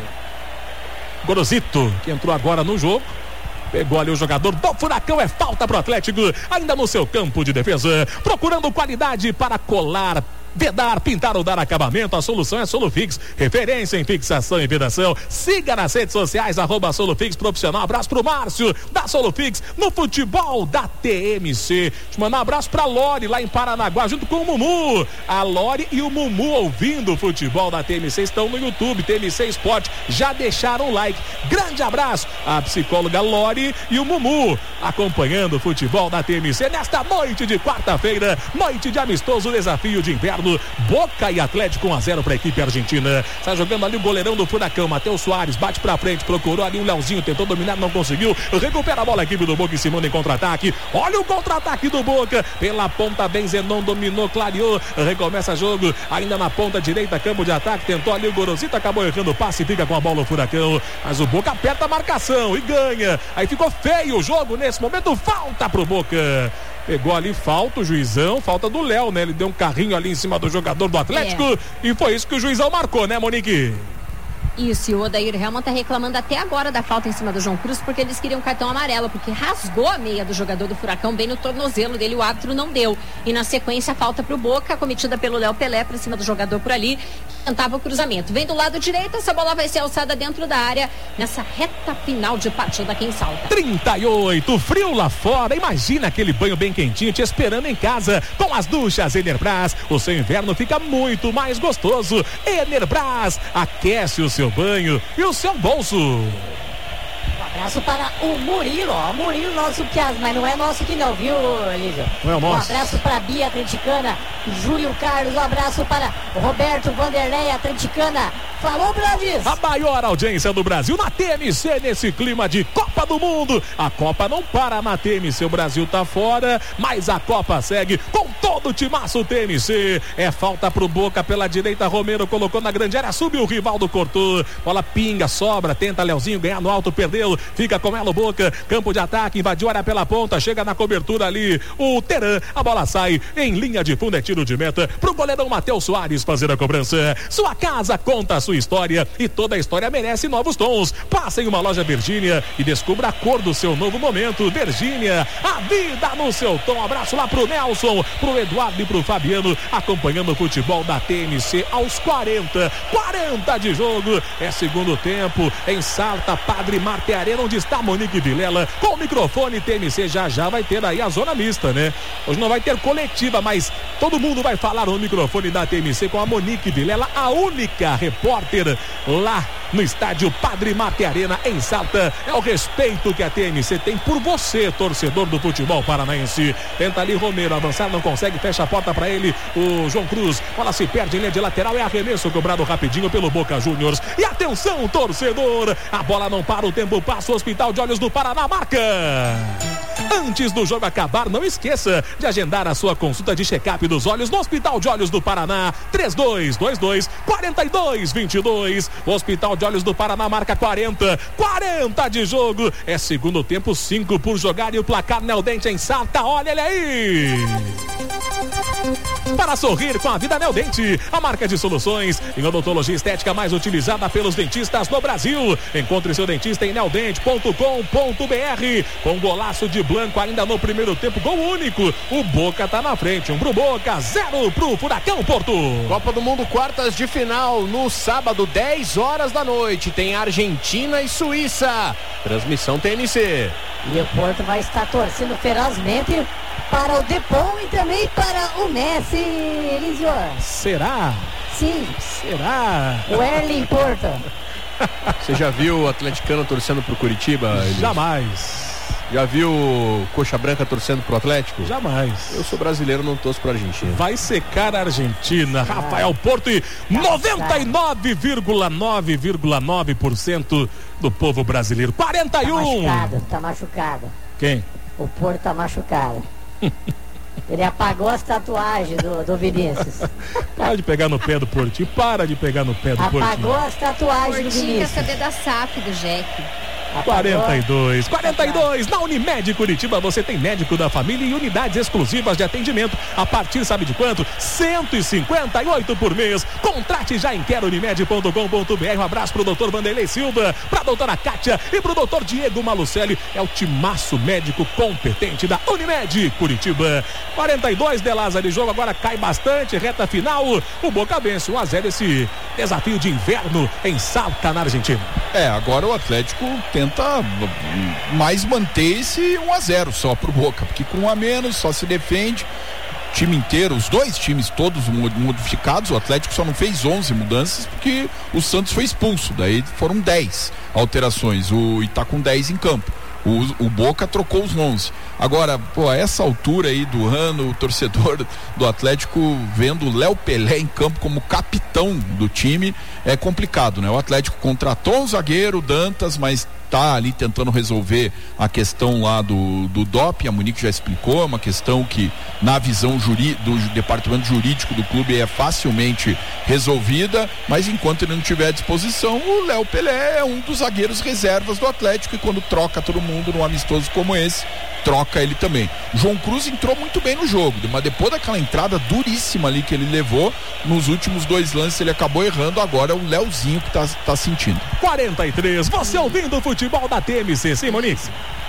Gorosito, que entrou agora no jogo. Pegou ali o jogador do Furacão, é falta pro Atlético, ainda no seu campo de defesa, procurando qualidade para colar, vedar, pintar ou dar acabamento. A solução é Solufix, referência em fixação e vedação. Siga nas redes sociais, arroba Solufix Profissional. Abraço pro Márcio da Solufix no futebol da T M C. Deixa eu mandar um abraço pra Lore lá em Paranaguá, junto com o Mumu. A Lore e o Mumu, ouvindo o futebol da T M C, estão no YouTube, T M C Esporte, já deixaram o like. Grande abraço à psicóloga Lore e o Mumu, acompanhando o futebol da T M C nesta noite de quarta-feira, noite de amistoso, desafio de inverno. Boca e Atlético um a zero para a equipe argentina. Está jogando ali o goleirão do Furacão, Matheus Soares, bate pra frente, procurou ali um Leozinho, tentou dominar, não conseguiu, recupera a bola, a equipe do Boca e se manda em contra-ataque. Olha o contra-ataque do Boca, pela ponta bem, Zenon dominou, clareou, recomeça jogo, ainda na ponta direita, campo de ataque, tentou ali o Gorosito, acabou errando o passe, fica com a bola o Furacão, mas o Boca aperta a marcação e ganha. Aí ficou feio o jogo nesse momento, falta pro Boca. Pegou ali, falta o juizão, falta do Léo, né? Ele deu um carrinho ali em cima do jogador do Atlético, é. E foi isso que o juizão marcou, né, Monique? Isso, e o Odair Helman tá reclamando até agora da falta em cima do João Cruz, porque eles queriam um cartão amarelo, porque rasgou a meia do jogador do Furacão bem no tornozelo dele, o árbitro não deu. E na sequência a falta pro Boca, cometida pelo Léo Pelé pra cima do jogador por ali, que tentava o cruzamento. Vem do lado direito, essa bola vai ser alçada dentro da área, nessa reta final de partida, quem salta. trinta e oito, frio lá fora, imagina aquele banho bem quentinho te esperando em casa, com as duchas Enerbras, o seu inverno fica muito mais gostoso. Enerbras, aquece o seu banho e o seu bolso. Um abraço para o Murilo, ó, Murilo nosso que mas não é nosso que não, viu, Lígia? Não é o nosso. Um abraço para a Bia Atleticana, Júlio Carlos, um abraço para o Roberto Vanderlei Atleticana, Falou, Bravis! A maior audiência do Brasil na T M C nesse clima de Copa do Mundo. A Copa não para na T M C, o Brasil tá fora, mas a Copa segue com todo o timaço T M C. É falta pro Boca pela direita, Romero colocou na grande área, subiu o Rivaldo, cortou, bola pinga, sobra, tenta Leozinho ganhar no alto, perdeu, fica com ela o Boca, campo de ataque, invadiu a área pela ponta, chega na cobertura ali, o Teran, a bola sai em linha de fundo, é tiro de meta pro goleirão Matheus Soares fazer a cobrança. Sua casa conta a sua história e toda a história merece novos tons. Passe em uma loja Virgínia e descubra a cor do seu novo momento. Virgínia, a vida no seu tom. Abraço lá pro Nelson, pro Eduardo e pro Fabiano, acompanhando o futebol da T M C aos quarenta, quarenta de jogo. É segundo tempo em Salta, Padre Marte Arena, onde está Monique Vilela com o microfone. T M C já já vai ter aí a zona mista, né? Hoje não vai ter coletiva, mas todo mundo vai falar no microfone da T M C com a Monique Vilela, a única repórter lá no estádio Padre Marte Arena em Salta. É o respeito que a T M C tem por você, torcedor do futebol paranaense. Tenta ali Romero avançar, não consegue, fecha a porta para ele o João Cruz, bola se perde em linha de lateral, é arremesso cobrado rapidinho pelo Boca Juniors. E atenção, torcedor, a bola não para, o tempo passa, o Hospital de Olhos do Paraná marca. Antes do jogo acabar, não esqueça de agendar a sua consulta de check-up dos olhos no Hospital de Olhos do Paraná. Três dois dois dois, quatro dois dois dois. O Hospital de Olhos do Paraná marca quarenta, quarenta de jogo. É segundo tempo, cinco por jogar e o placar Neodente em Salta. Olha ele aí! Para sorrir com a vida Neodente, a marca de soluções em odontologia estética mais utilizada pelos dentistas no Brasil. Encontre seu dentista em neodente ponto com ponto br. Com golaço de Blanco ainda no primeiro tempo, gol único. O Boca tá na frente, um pro Boca, zero pro Furacão Porto. Copa do Mundo, quartas de final, no sábado, dez horas da noite, tem Argentina e Suíça. Transmissão T M C. E o Porto vai estar torcendo ferozmente para o Depon e também para o Messi, Elisio. Será? Sim. Será? O Erling Porto. Você já viu o atleticano torcendo pro Curitiba, Elisio? Jamais. Já viu o Coxa Branca torcendo pro Atlético? Jamais. Eu sou brasileiro, não torço pra Argentina. Vai secar a Argentina. Ah, Rafael Porto e noventa e nove vírgula nove vírgula nove por cento do povo brasileiro. quarenta e um. Tá machucado, tá machucado. Quem? O Porto tá machucado. Ele apagou as tatuagens do, do Vinícius. Para de pegar no pé do Portinho. Para de pegar no pé do Portinho. Apagou as tatuagens do Portinho Vinícius. quer saber da S A F do Jack. quarenta e dois, quarenta e dois, na Unimed Curitiba você tem médico da família e unidades exclusivas de atendimento a partir, sabe de quanto? cento e cinquenta e oito por mês. Contrate já em quero unimed ponto com ponto br. Um abraço pro doutor Vanderlei Silva, pra doutora Kátia e pro doutor Diego Malucelli. É o timaço médico competente da Unimed Curitiba. quarenta e dois de Lázaro, jogo agora cai bastante, reta final. O Boca vence um a zero esse desafio de inverno em Salta, na Argentina. É, agora o Atlético tenta mais manter esse um a zero só pro Boca, porque com um a menos só se defende. Time inteiro, os dois times todos modificados. O Atlético só não fez onze mudanças porque o Santos foi expulso, daí foram dez alterações, o, e tá com dez em campo. O, o Boca trocou os onze. Agora, pô, a essa altura aí do ano, o torcedor do Atlético vendo o Léo Pelé em campo como capitão do time é complicado, né? O Atlético contratou um zagueiro, Dantas, mas tá ali tentando resolver a questão lá do, do doping. A Monique já explicou, é uma questão que na visão juri, do departamento jurídico do clube é facilmente resolvida, mas enquanto ele não tiver à disposição, o Léo Pelé é um dos zagueiros reservas do Atlético e quando troca todo mundo num amistoso como esse, troca ele também. João Cruz entrou muito bem no jogo, mas depois daquela entrada duríssima ali que ele levou, nos últimos dois lances ele acabou errando, agora é o Léozinho que tá, tá sentindo. quarenta e três, você ouvindo o futebol da T M C, sim, Monique?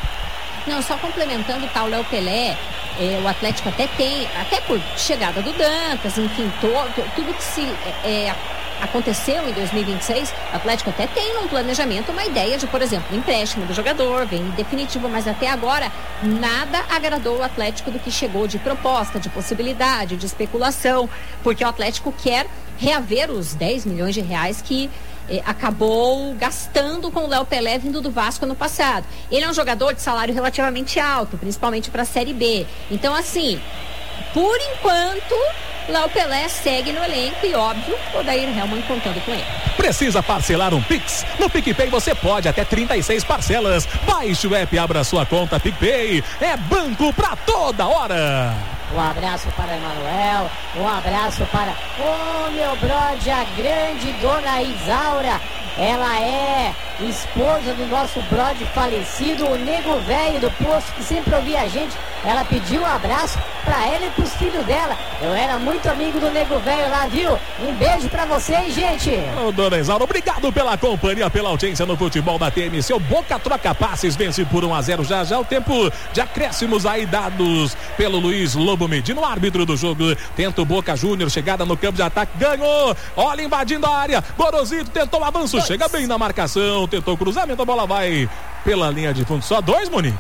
Não, só complementando o tal Léo Pelé, é, o Atlético até tem, até por chegada do Dantas, enfim, todo, tudo que se é, aconteceu em dois mil e vinte e seis, o Atlético até tem num planejamento uma ideia de, por exemplo, empréstimo do jogador, vem em definitivo, mas até agora nada agradou o Atlético do que chegou de proposta, de possibilidade, de especulação, porque o Atlético quer reaver os dez milhões de reais que eh, acabou gastando com o Léo Pelé vindo do Vasco no passado. Ele é um jogador de salário relativamente alto, principalmente para a Série B. Então, assim, por enquanto, Lá o Pelé segue no elenco e, óbvio, o Odair Hellmann contando com ele. Precisa parcelar um Pix? No PicPay você pode até trinta e seis parcelas. Baixe o app e abra sua conta PicPay. É banco pra toda hora. Um abraço para Emanuel, um abraço para o meu brode, a grande dona Isaura. Ela é esposa do nosso brode falecido, o Nego Velho do Poço, que sempre ouvia a gente. Ela pediu um abraço para ela e pros filhos dela. Eu era muito amigo do Nego Velho lá, viu? Um beijo pra vocês, gente. Ô, dona Isaura, obrigado pela companhia, pela audiência no futebol da T M C. O Boca troca passes, vence por um a zero. Já já o tempo de acréscimos aí dados pelo Luiz Lobo Medina, o árbitro do jogo. Tenta o Boca Júnior, chegada no campo de ataque, ganhou. Olha, invadindo a área. Gorosito tentou o avanço, dois. Chega bem na marcação, tentou o cruzamento, a bola vai pela linha de fundo. Só dois, Monique?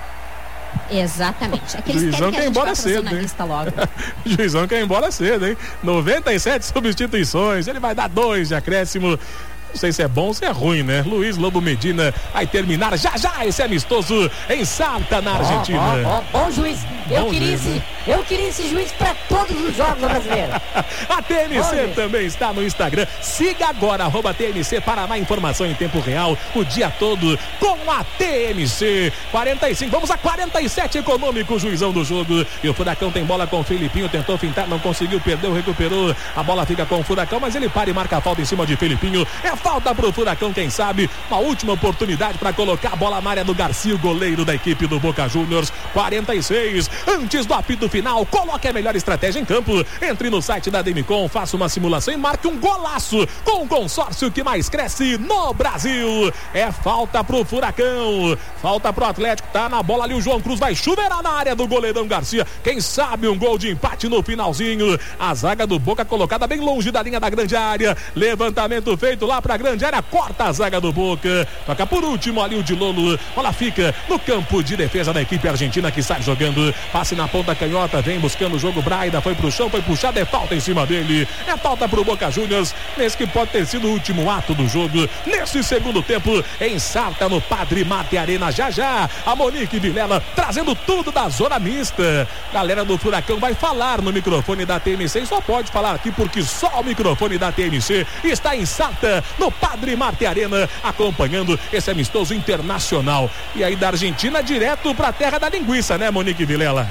Exatamente. Aqueles Juizão que quer ir embora cedo, hein? Juizão quer ir embora cedo, hein? noventa e sete substituições, ele vai dar dois de acréscimo. Não sei se é bom ou se é ruim, né? Luiz Lobo Medina vai terminar já já esse amistoso em Salta, na Argentina. Ó, ó, ó, bom juiz. Eu Bom queria, juiz, esse, né? eu queria esse juiz para todos os jogos brasileiros. A T M C Olha. também está no Instagram. Siga agora, arroba T M C, para mais informação em tempo real, o dia todo com a T M C. quarenta e cinco, vamos a quarenta e sete econômico, juizão do jogo. E o Furacão tem bola com o Felipinho, tentou fintar, não conseguiu, perdeu, recuperou. A bola fica com o Furacão, mas ele para e marca a falta em cima de Felipinho. É falta pro Furacão, quem sabe, uma última oportunidade para colocar a bola na área do Garcia, o goleiro da equipe do Boca Juniors. quarenta e seis, antes do apito final, coloque a melhor estratégia em campo. Entre no site da Demicon, faça uma simulação e marque um golaço com o consórcio que mais cresce no Brasil. É falta pro Furacão, falta pro Atlético, tá na bola ali, o João Cruz vai chuveirar na área do goleirão Garcia. Quem sabe um gol de empate no finalzinho. A zaga do Boca colocada bem longe da linha da grande área. Levantamento feito lá pra grande área, corta a zaga do Boca. Toca por último ali o de Lolo. Bola fica no campo de defesa da equipe argentina que sai jogando. Passe na ponta canhota, vem buscando o jogo. Braida foi pro chão, foi puxado, é falta em cima dele. É falta pro Boca Juniors, nesse que pode ter sido o último ato do jogo. Nesse segundo tempo, em Salta, no Padre Mate Arena. Já já, a Monique Vilela trazendo tudo da zona mista. Galera do Furacão vai falar no microfone da T M C e só pode falar aqui porque só o microfone da T M C está em Salta, no Padre Mate Arena, acompanhando esse amistoso internacional. E aí da Argentina direto pra terra da linguiça, né, Monique Vilela?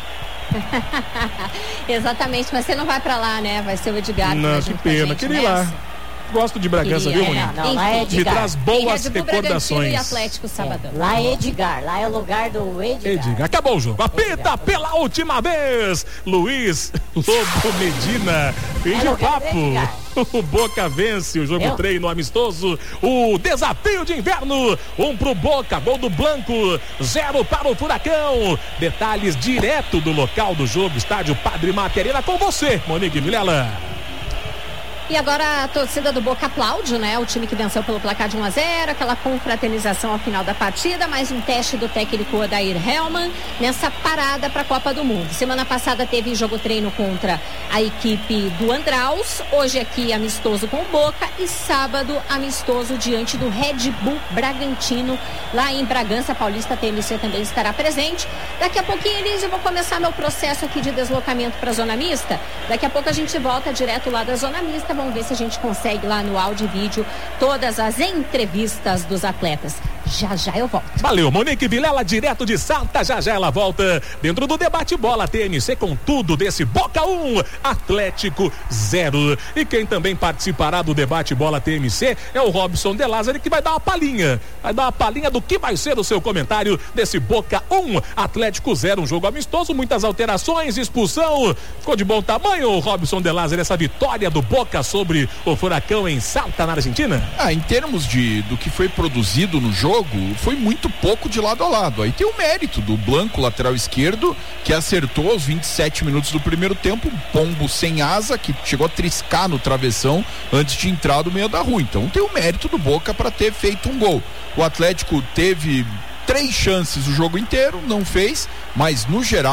Exatamente, mas você não vai pra lá, né? Vai ser o Edgar. Não, que pena, queria ir lá. Gosto de Bragança, Queria, viu, é, Monique? não, lá é Me Edgar. traz boas Red Bull, recordações. Bragantino e Atlético sabadão. É, lá é Edgar, lá é o lugar do Edgar. Edgar, acabou o jogo. Apita Edgar. pela última vez. Luiz Lobo Medina. Fim É de lugar do papo. Edgar. O Boca vence o jogo Eu? treino amistoso. O desafio de inverno. Um pro Boca, gol do Blanco. Zero para o Furacão. Detalhes direto do local do jogo. Estádio Padre Mate Arena com você, Monique Vilela. E agora a torcida do Boca aplaude, né? O time que venceu pelo placar de um a zero, aquela confraternização ao final da partida, mais um teste do técnico Odair Hellmann nessa parada para a Copa do Mundo. Semana passada teve jogo treino contra a equipe do Andraus, hoje aqui amistoso com o Boca e sábado amistoso diante do Red Bull Bragantino lá em Bragança Paulista. A T M C também estará presente. Daqui a pouquinho, Elise, eu vou começar meu processo aqui de deslocamento para a Zona Mista. Daqui a pouco a gente volta direto lá da Zona Mista. Vamos ver se a gente consegue lá no áudio e vídeo todas as entrevistas dos atletas. Já já eu volto. Valeu, Monique Vilela, direto de Salta. Já já ela volta dentro do debate bola T M C com tudo desse Boca um, Atlético zero. E quem também participará do debate bola T M C é o Robson De Lázari, que vai dar uma palhinha. Vai dar uma palhinha do que vai ser o seu comentário desse Boca um, Atlético zero. Um jogo amistoso, muitas alterações, expulsão. Ficou de bom tamanho, Robson De Lázari, essa vitória do Boca sobre o Furacão em Salta, na Argentina? Ah, em termos de do que foi produzido no jogo, foi muito pouco de lado a lado. Aí tem o mérito do Blanco, lateral esquerdo, que acertou aos vinte e sete minutos do primeiro tempo, um pombo sem asa, que chegou a triscar no travessão antes de entrar do meio da rua. Então tem o mérito do Boca para ter feito um gol. O Atlético teve três chances o jogo inteiro, não fez, mas no geral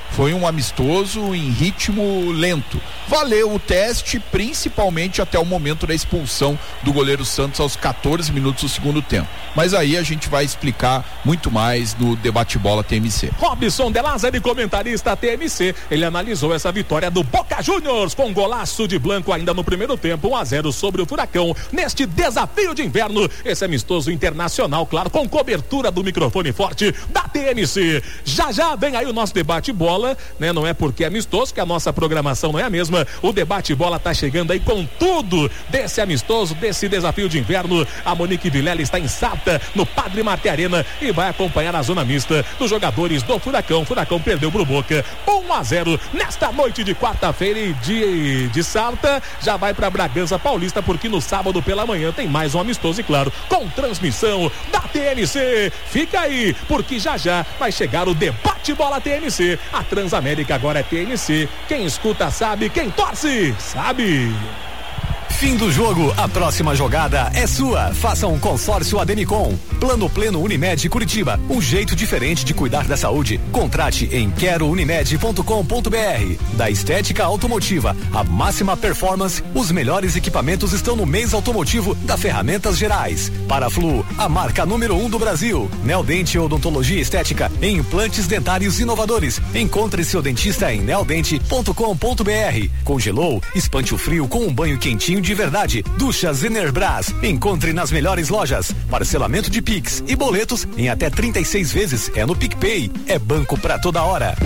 Foi um amistoso em ritmo lento. Valeu o teste, principalmente até o momento da expulsão do goleiro Santos aos quatorze minutos do segundo tempo. Mas aí a gente vai explicar muito mais no Debate Bola T M C. Robson de Lázaro, comentarista T M C, ele analisou essa vitória do Boca Juniors com golaço de Blanco ainda no primeiro tempo, um a zero sobre o Furacão, neste desafio de inverno, esse amistoso internacional, claro, com cobertura do microfone forte da T M C. Já já vem aí o nosso Debate Bola, né? Não é porque é amistoso que a nossa programação não é a mesma. O Debate Bola tá chegando aí com tudo desse amistoso, desse desafio de inverno. A Monique Vilela está em Salta, no Padre Martí Arena, e vai acompanhar a zona mista dos jogadores do Furacão. Furacão perdeu pro Boca um a zero nesta noite de quarta-feira, e de, de Salta já vai para Bragança Paulista, porque no sábado pela manhã tem mais um amistoso, e claro, com transmissão da T N C. Fica aí, porque já já vai chegar o Debate Bola T N C. A Transamérica agora é T N C. Quem escuta sabe, quem torce sabe. Fim do jogo, a próxima jogada é sua. Faça um consórcio Ademicon. Plano Pleno Unimed Curitiba. Um jeito diferente de cuidar da saúde. Contrate em quero unimed ponto com ponto br. Da estética automotiva, a máxima performance, os melhores equipamentos estão no mês automotivo da Ferramentas Gerais. Paraflu, a marca número um do Brasil. Neodente Odontologia Estética em implantes dentários inovadores. Encontre seu dentista em neodente ponto com ponto br. Congelou? Espante o frio com um banho quentinho de verdade. Duchas Enerbras. Encontre nas melhores lojas. Parcelamento de Pix e boletos em até trinta e seis vezes. É no PicPay. É banco pra toda hora.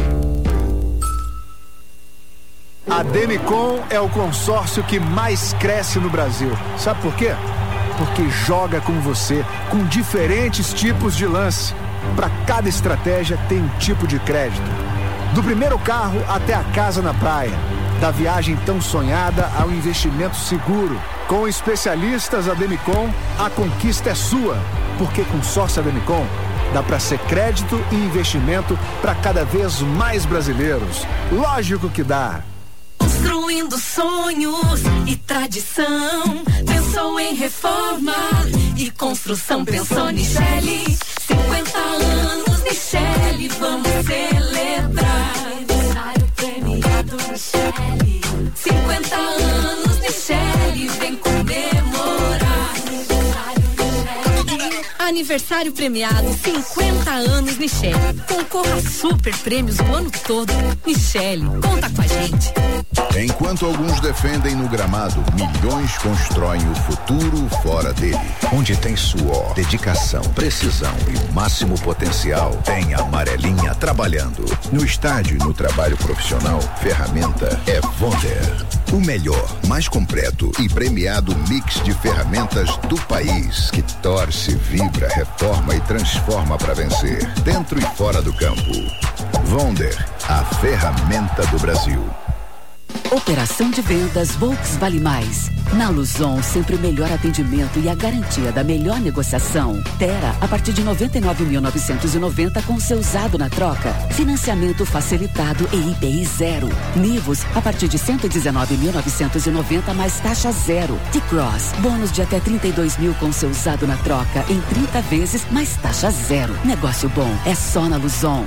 A Demicon é o consórcio que mais cresce no Brasil. Sabe por quê? Porque joga com você, com diferentes tipos de lance. Para cada estratégia tem um tipo de crédito. Do primeiro carro até a casa na praia. Da viagem tão sonhada ao investimento seguro. Com especialistas Ademicon, a conquista é sua. Porque com sócio Ademicon, dá para ser crédito e investimento para cada vez mais brasileiros. Lógico que dá. Construindo sonhos e tradição. Pensou em reforma e construção. Pensou Nichelle. cinquenta anos, Nichelle, vamos celebrar. Aniversário premiado Nichelle. cinquenta anos, Nichelle, vem comemorar. Aniversário Nichelle. Aniversário premiado, cinquenta anos, Nichelle. Concorra a super prêmios o ano todo. Nichelle, conta com a gente. Enquanto alguns defendem no gramado, milhões constroem o futuro fora dele. Onde tem suor, dedicação, precisão e máximo potencial, tem a amarelinha trabalhando. No estádio e no trabalho profissional, ferramenta é Wonder. O melhor, mais completo e premiado mix de ferramentas do país, que torce, vibra, reforma e transforma para vencer, dentro e fora do campo. Wonder, a ferramenta do Brasil. Operação de vendas Volks Vale Mais. Na Luzon, sempre o melhor atendimento e a garantia da melhor negociação. Tera, a partir de noventa e nove mil novecentos e noventa com seu usado na troca. Financiamento facilitado e I P I zero. Nivus, a partir de cento e dezenove mil novecentos e noventa mais taxa zero. T-Cross, bônus de até trinta e dois mil com seu usado na troca em trinta vezes mais taxa zero. Negócio bom é só na Luzon.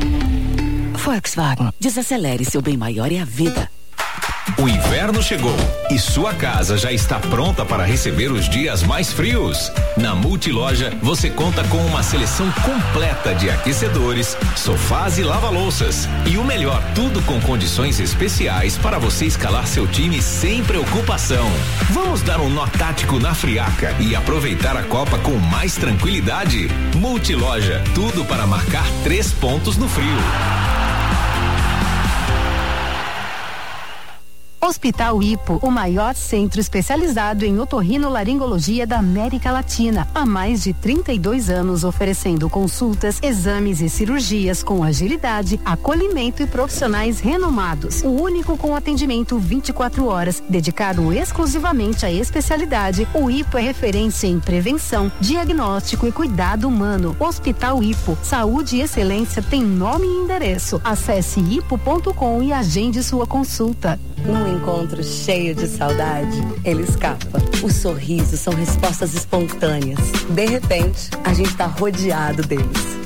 Volkswagen, desacelere, seu bem maior é a vida. O inverno chegou e sua casa já está pronta para receber os dias mais frios. Na Multiloja você conta com uma seleção completa de aquecedores, sofás e lava-louças. E o melhor, tudo com condições especiais para você escalar seu time sem preocupação. Vamos dar um nó tático na friaca e aproveitar a Copa com mais tranquilidade. Multiloja, tudo para marcar três pontos no frio. Hospital Hipo, o maior centro especializado em otorrinolaringologia da América Latina. Há mais de trinta e dois anos oferecendo consultas, exames e cirurgias com agilidade, acolhimento e profissionais renomados. O único com atendimento vinte e quatro horas, dedicado exclusivamente à especialidade. O Hipo é referência em prevenção, diagnóstico e cuidado humano. Hospital Hipo, saúde e excelência tem nome e endereço. Acesse hipo ponto com e agende sua consulta. Num encontro cheio de saudade, ele escapa. Os sorrisos são respostas espontâneas. De repente, a gente está rodeado deles.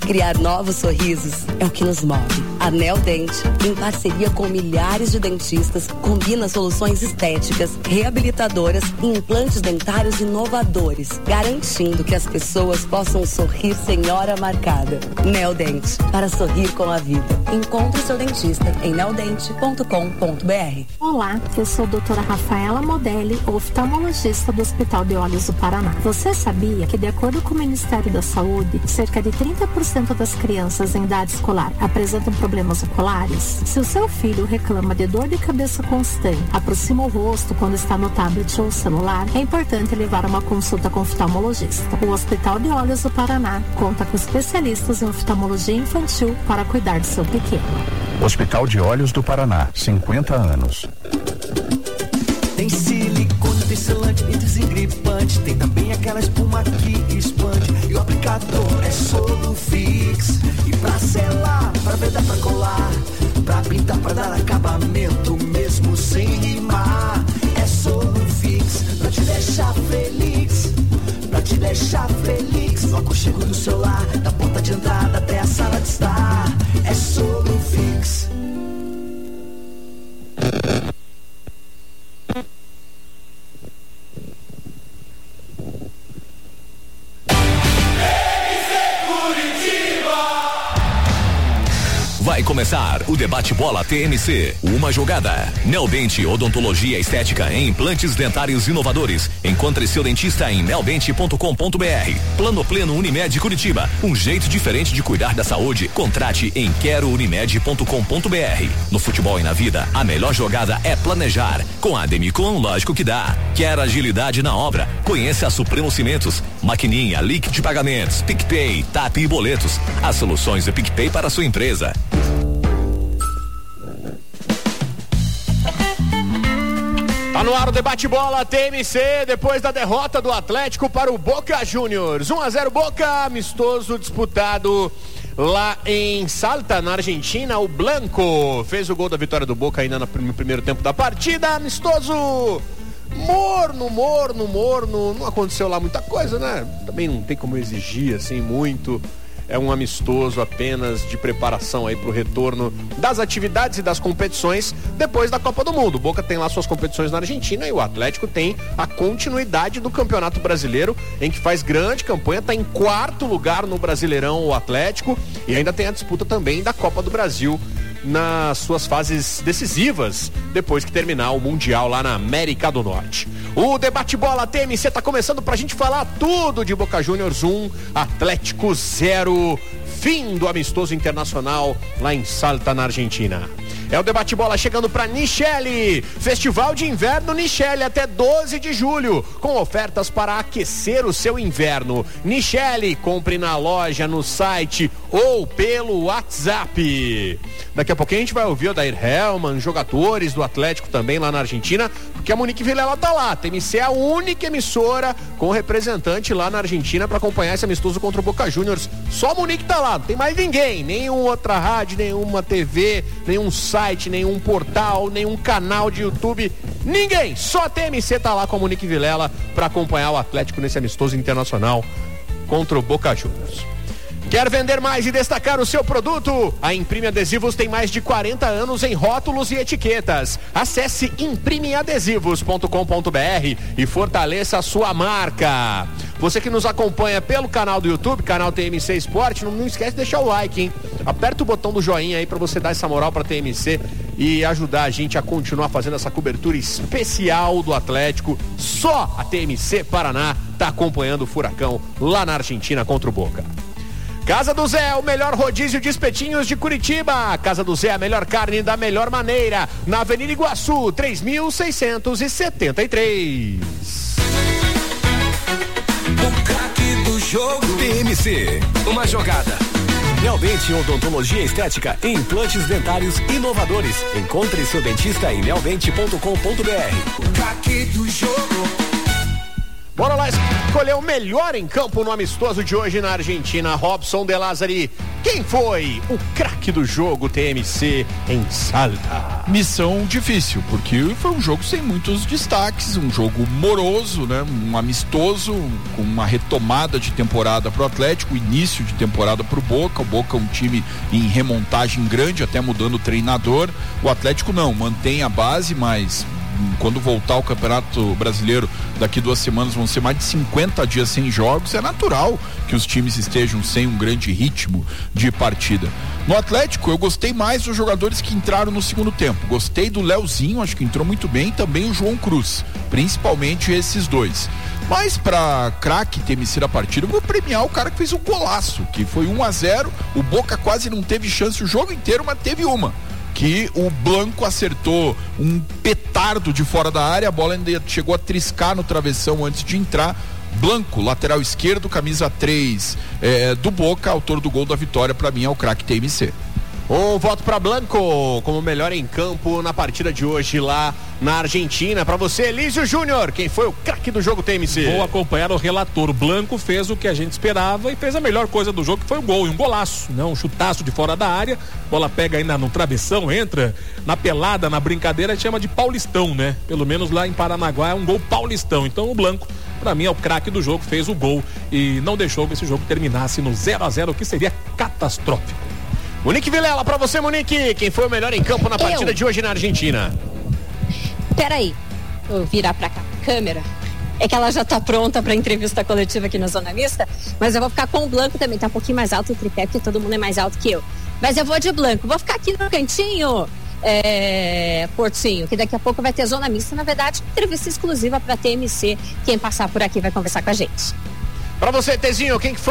Criar novos sorrisos é o que nos move. A Neodente, em parceria com milhares de dentistas, combina soluções estéticas, reabilitadoras e implantes dentários inovadores, garantindo que as pessoas possam sorrir sem hora marcada. Neodente, para sorrir com a vida. Encontre seu dentista em neodente ponto com ponto b r. Olá, eu sou a doutora Rafaela Modelli, oftalmologista do Hospital de Olhos do Paraná. Você sabia que, de acordo com o Ministério da Saúde, cerca de trinta por cento das crianças em idade escolar apresentam problemas oculares? Se o seu filho reclama de dor de cabeça constante, aproxima o rosto quando está no tablet ou celular, é importante levar a uma consulta com o oftalmologista. O Hospital de Olhos do Paraná conta com especialistas em oftalmologia infantil para cuidar do seu pequeno. Hospital de Olhos do Paraná, cinquenta anos. Tem silicone, tem selante e desengripante. Tem também aquela espuma que expande. E o aplicador é Solufix. E pra selar, pra vedar, pra colar, pra pintar, pra dar acabamento, mesmo sem rimar. É Solufix, pra te deixar feliz. Pra te deixar feliz. No aconchego do celular, da porta de entrada até a sala de estar. É Solufix. Vai começar o Debate Bola T M C. Uma jogada. Neodente Odontologia Estética em implantes dentários inovadores. Encontre seu dentista em neodente ponto com ponto b r. Plano Pleno Unimed Curitiba. Um jeito diferente de cuidar da saúde. Contrate em quero unimed ponto com ponto b r. No futebol e na vida, a melhor jogada é planejar. Com a Demicon, lógico que dá. Quer agilidade na obra? Conheça a Supremo Cimentos. Maquininha, link de pagamentos, PicPay, T A P e boletos. As soluções do PicPay para a sua empresa. Tá no ar o Debate Bola T M C, depois da derrota do Atlético para o Boca Juniors. um a zero Boca, amistoso disputado lá em Salta, na Argentina. O Blanco fez o gol da vitória do Boca ainda no primeiro tempo da partida. Amistoso morno, morno, morno. Não aconteceu lá muita coisa, né? Também não tem como exigir assim muito. É um amistoso apenas de preparação aí para o retorno das atividades e das competições depois da Copa do Mundo. O Boca tem lá suas competições na Argentina e o Atlético tem a continuidade do Campeonato Brasileiro, em que faz grande campanha, está em quarto lugar no Brasileirão o Atlético, e ainda tem a disputa também da Copa do Brasil nas suas fases decisivas, depois que terminar o Mundial lá na América do Norte. O Debate Bola T M C tá começando pra gente falar tudo de Boca Juniors um, Atlético zero, fim do amistoso internacional lá em Salta, na Argentina. É o Debate Bola chegando para Nichelle. Festival de Inverno Nichelle até doze de julho, com ofertas para aquecer o seu inverno. Nichelle, compre na loja, no site ou pelo WhatsApp. Daqui a pouquinho a gente vai ouvir o Dair Hellman, jogadores do Atlético também lá na Argentina, porque a Monique Vilela tá lá. A T M C é a única emissora com representante lá na Argentina para acompanhar esse amistoso contra o Boca Juniors. Só a Monique tá lá, não tem mais ninguém, nenhuma outra rádio, nenhuma T V, nenhum site, nenhum portal, nenhum canal de YouTube, ninguém, só a T M C tá lá com a Monique Vilela para acompanhar o Atlético nesse amistoso internacional contra o Boca Juniors. Quer vender mais e destacar o seu produto? A Imprime Adesivos tem mais de quarenta anos em rótulos e etiquetas. Acesse imprime adesivos ponto com ponto b r e fortaleça a sua marca. Você que nos acompanha pelo canal do YouTube, canal T M C Esporte, não, não esquece de deixar o like, hein? Aperta o botão do joinha aí para você dar essa moral pra T M C e ajudar a gente a continuar fazendo essa cobertura especial do Atlético. Só a T M C Paraná tá acompanhando o Furacão lá na Argentina contra o Boca. Casa do Zé, o melhor rodízio de espetinhos de Curitiba. Casa do Zé, a melhor carne da melhor maneira. Na Avenida Iguaçu, três mil seiscentos e setenta e três. O craque do jogo. T M C, uma jogada. Neodente Odontologia Estética e implantes dentários inovadores. Encontre seu dentista em neodente ponto com ponto b r. O craque do jogo. Bora lá escolher o melhor em campo no amistoso de hoje na Argentina. Robson de Lázari, quem foi o craque do jogo T M C em Salta? Missão difícil, porque foi um jogo sem muitos destaques, um jogo moroso, né? Um amistoso, com uma retomada de temporada pro Atlético, início de temporada pro Boca. O Boca é um time em remontagem grande, até mudando o treinador. O Atlético não, mantém a base, mas quando voltar ao Campeonato Brasileiro daqui duas semanas vão ser mais de cinquenta dias sem jogos, é natural que os times estejam sem um grande ritmo de partida. No Atlético eu gostei mais dos jogadores que entraram no segundo tempo, gostei do Leozinho, acho que entrou muito bem, e também o João Cruz, principalmente esses dois. Mas pra craque T M C da partida, eu vou premiar o cara que fez o golaço, que foi um a zero, o Boca quase não teve chance o jogo inteiro, mas teve uma, que o Blanco acertou um petardo de fora da área, a bola ainda chegou a triscar no travessão antes de entrar. Blanco, lateral esquerdo, camisa três é, do Boca, autor do gol da vitória, pra mim é o craque T M C. Um voto para Blanco como melhor em campo na partida de hoje lá na Argentina. Para você, Elísio Júnior, quem foi o craque do jogo T M C? Vou acompanhar o relator. Blanco fez o que a gente esperava e fez a melhor coisa do jogo, que foi o gol, e um golaço, né? Um chutaço de fora da área, bola pega ainda no travessão, entra na pelada, na brincadeira, chama de paulistão, né? Pelo menos lá em Paranaguá é um gol paulistão. Então o Blanco, pra mim, é o craque do jogo, fez o gol e não deixou que esse jogo terminasse no zero a zero, que seria catastrófico. Monique Vilela, pra você, Monique, quem foi o melhor em campo na partida Eu. de hoje na Argentina? Peraí, vou virar pra cá, câmera. É que ela já tá pronta pra entrevista coletiva aqui na Zona Mista, mas eu vou ficar com o Blanco também, tá um pouquinho mais alto o tripé, porque todo mundo é mais alto que eu. Mas eu vou de Blanco, vou ficar aqui no cantinho, é, Portinho, que daqui a pouco vai ter Zona Mista, na verdade, entrevista exclusiva pra T M C, quem passar por aqui vai conversar com a gente. Pra você, Tezinho, quem que foi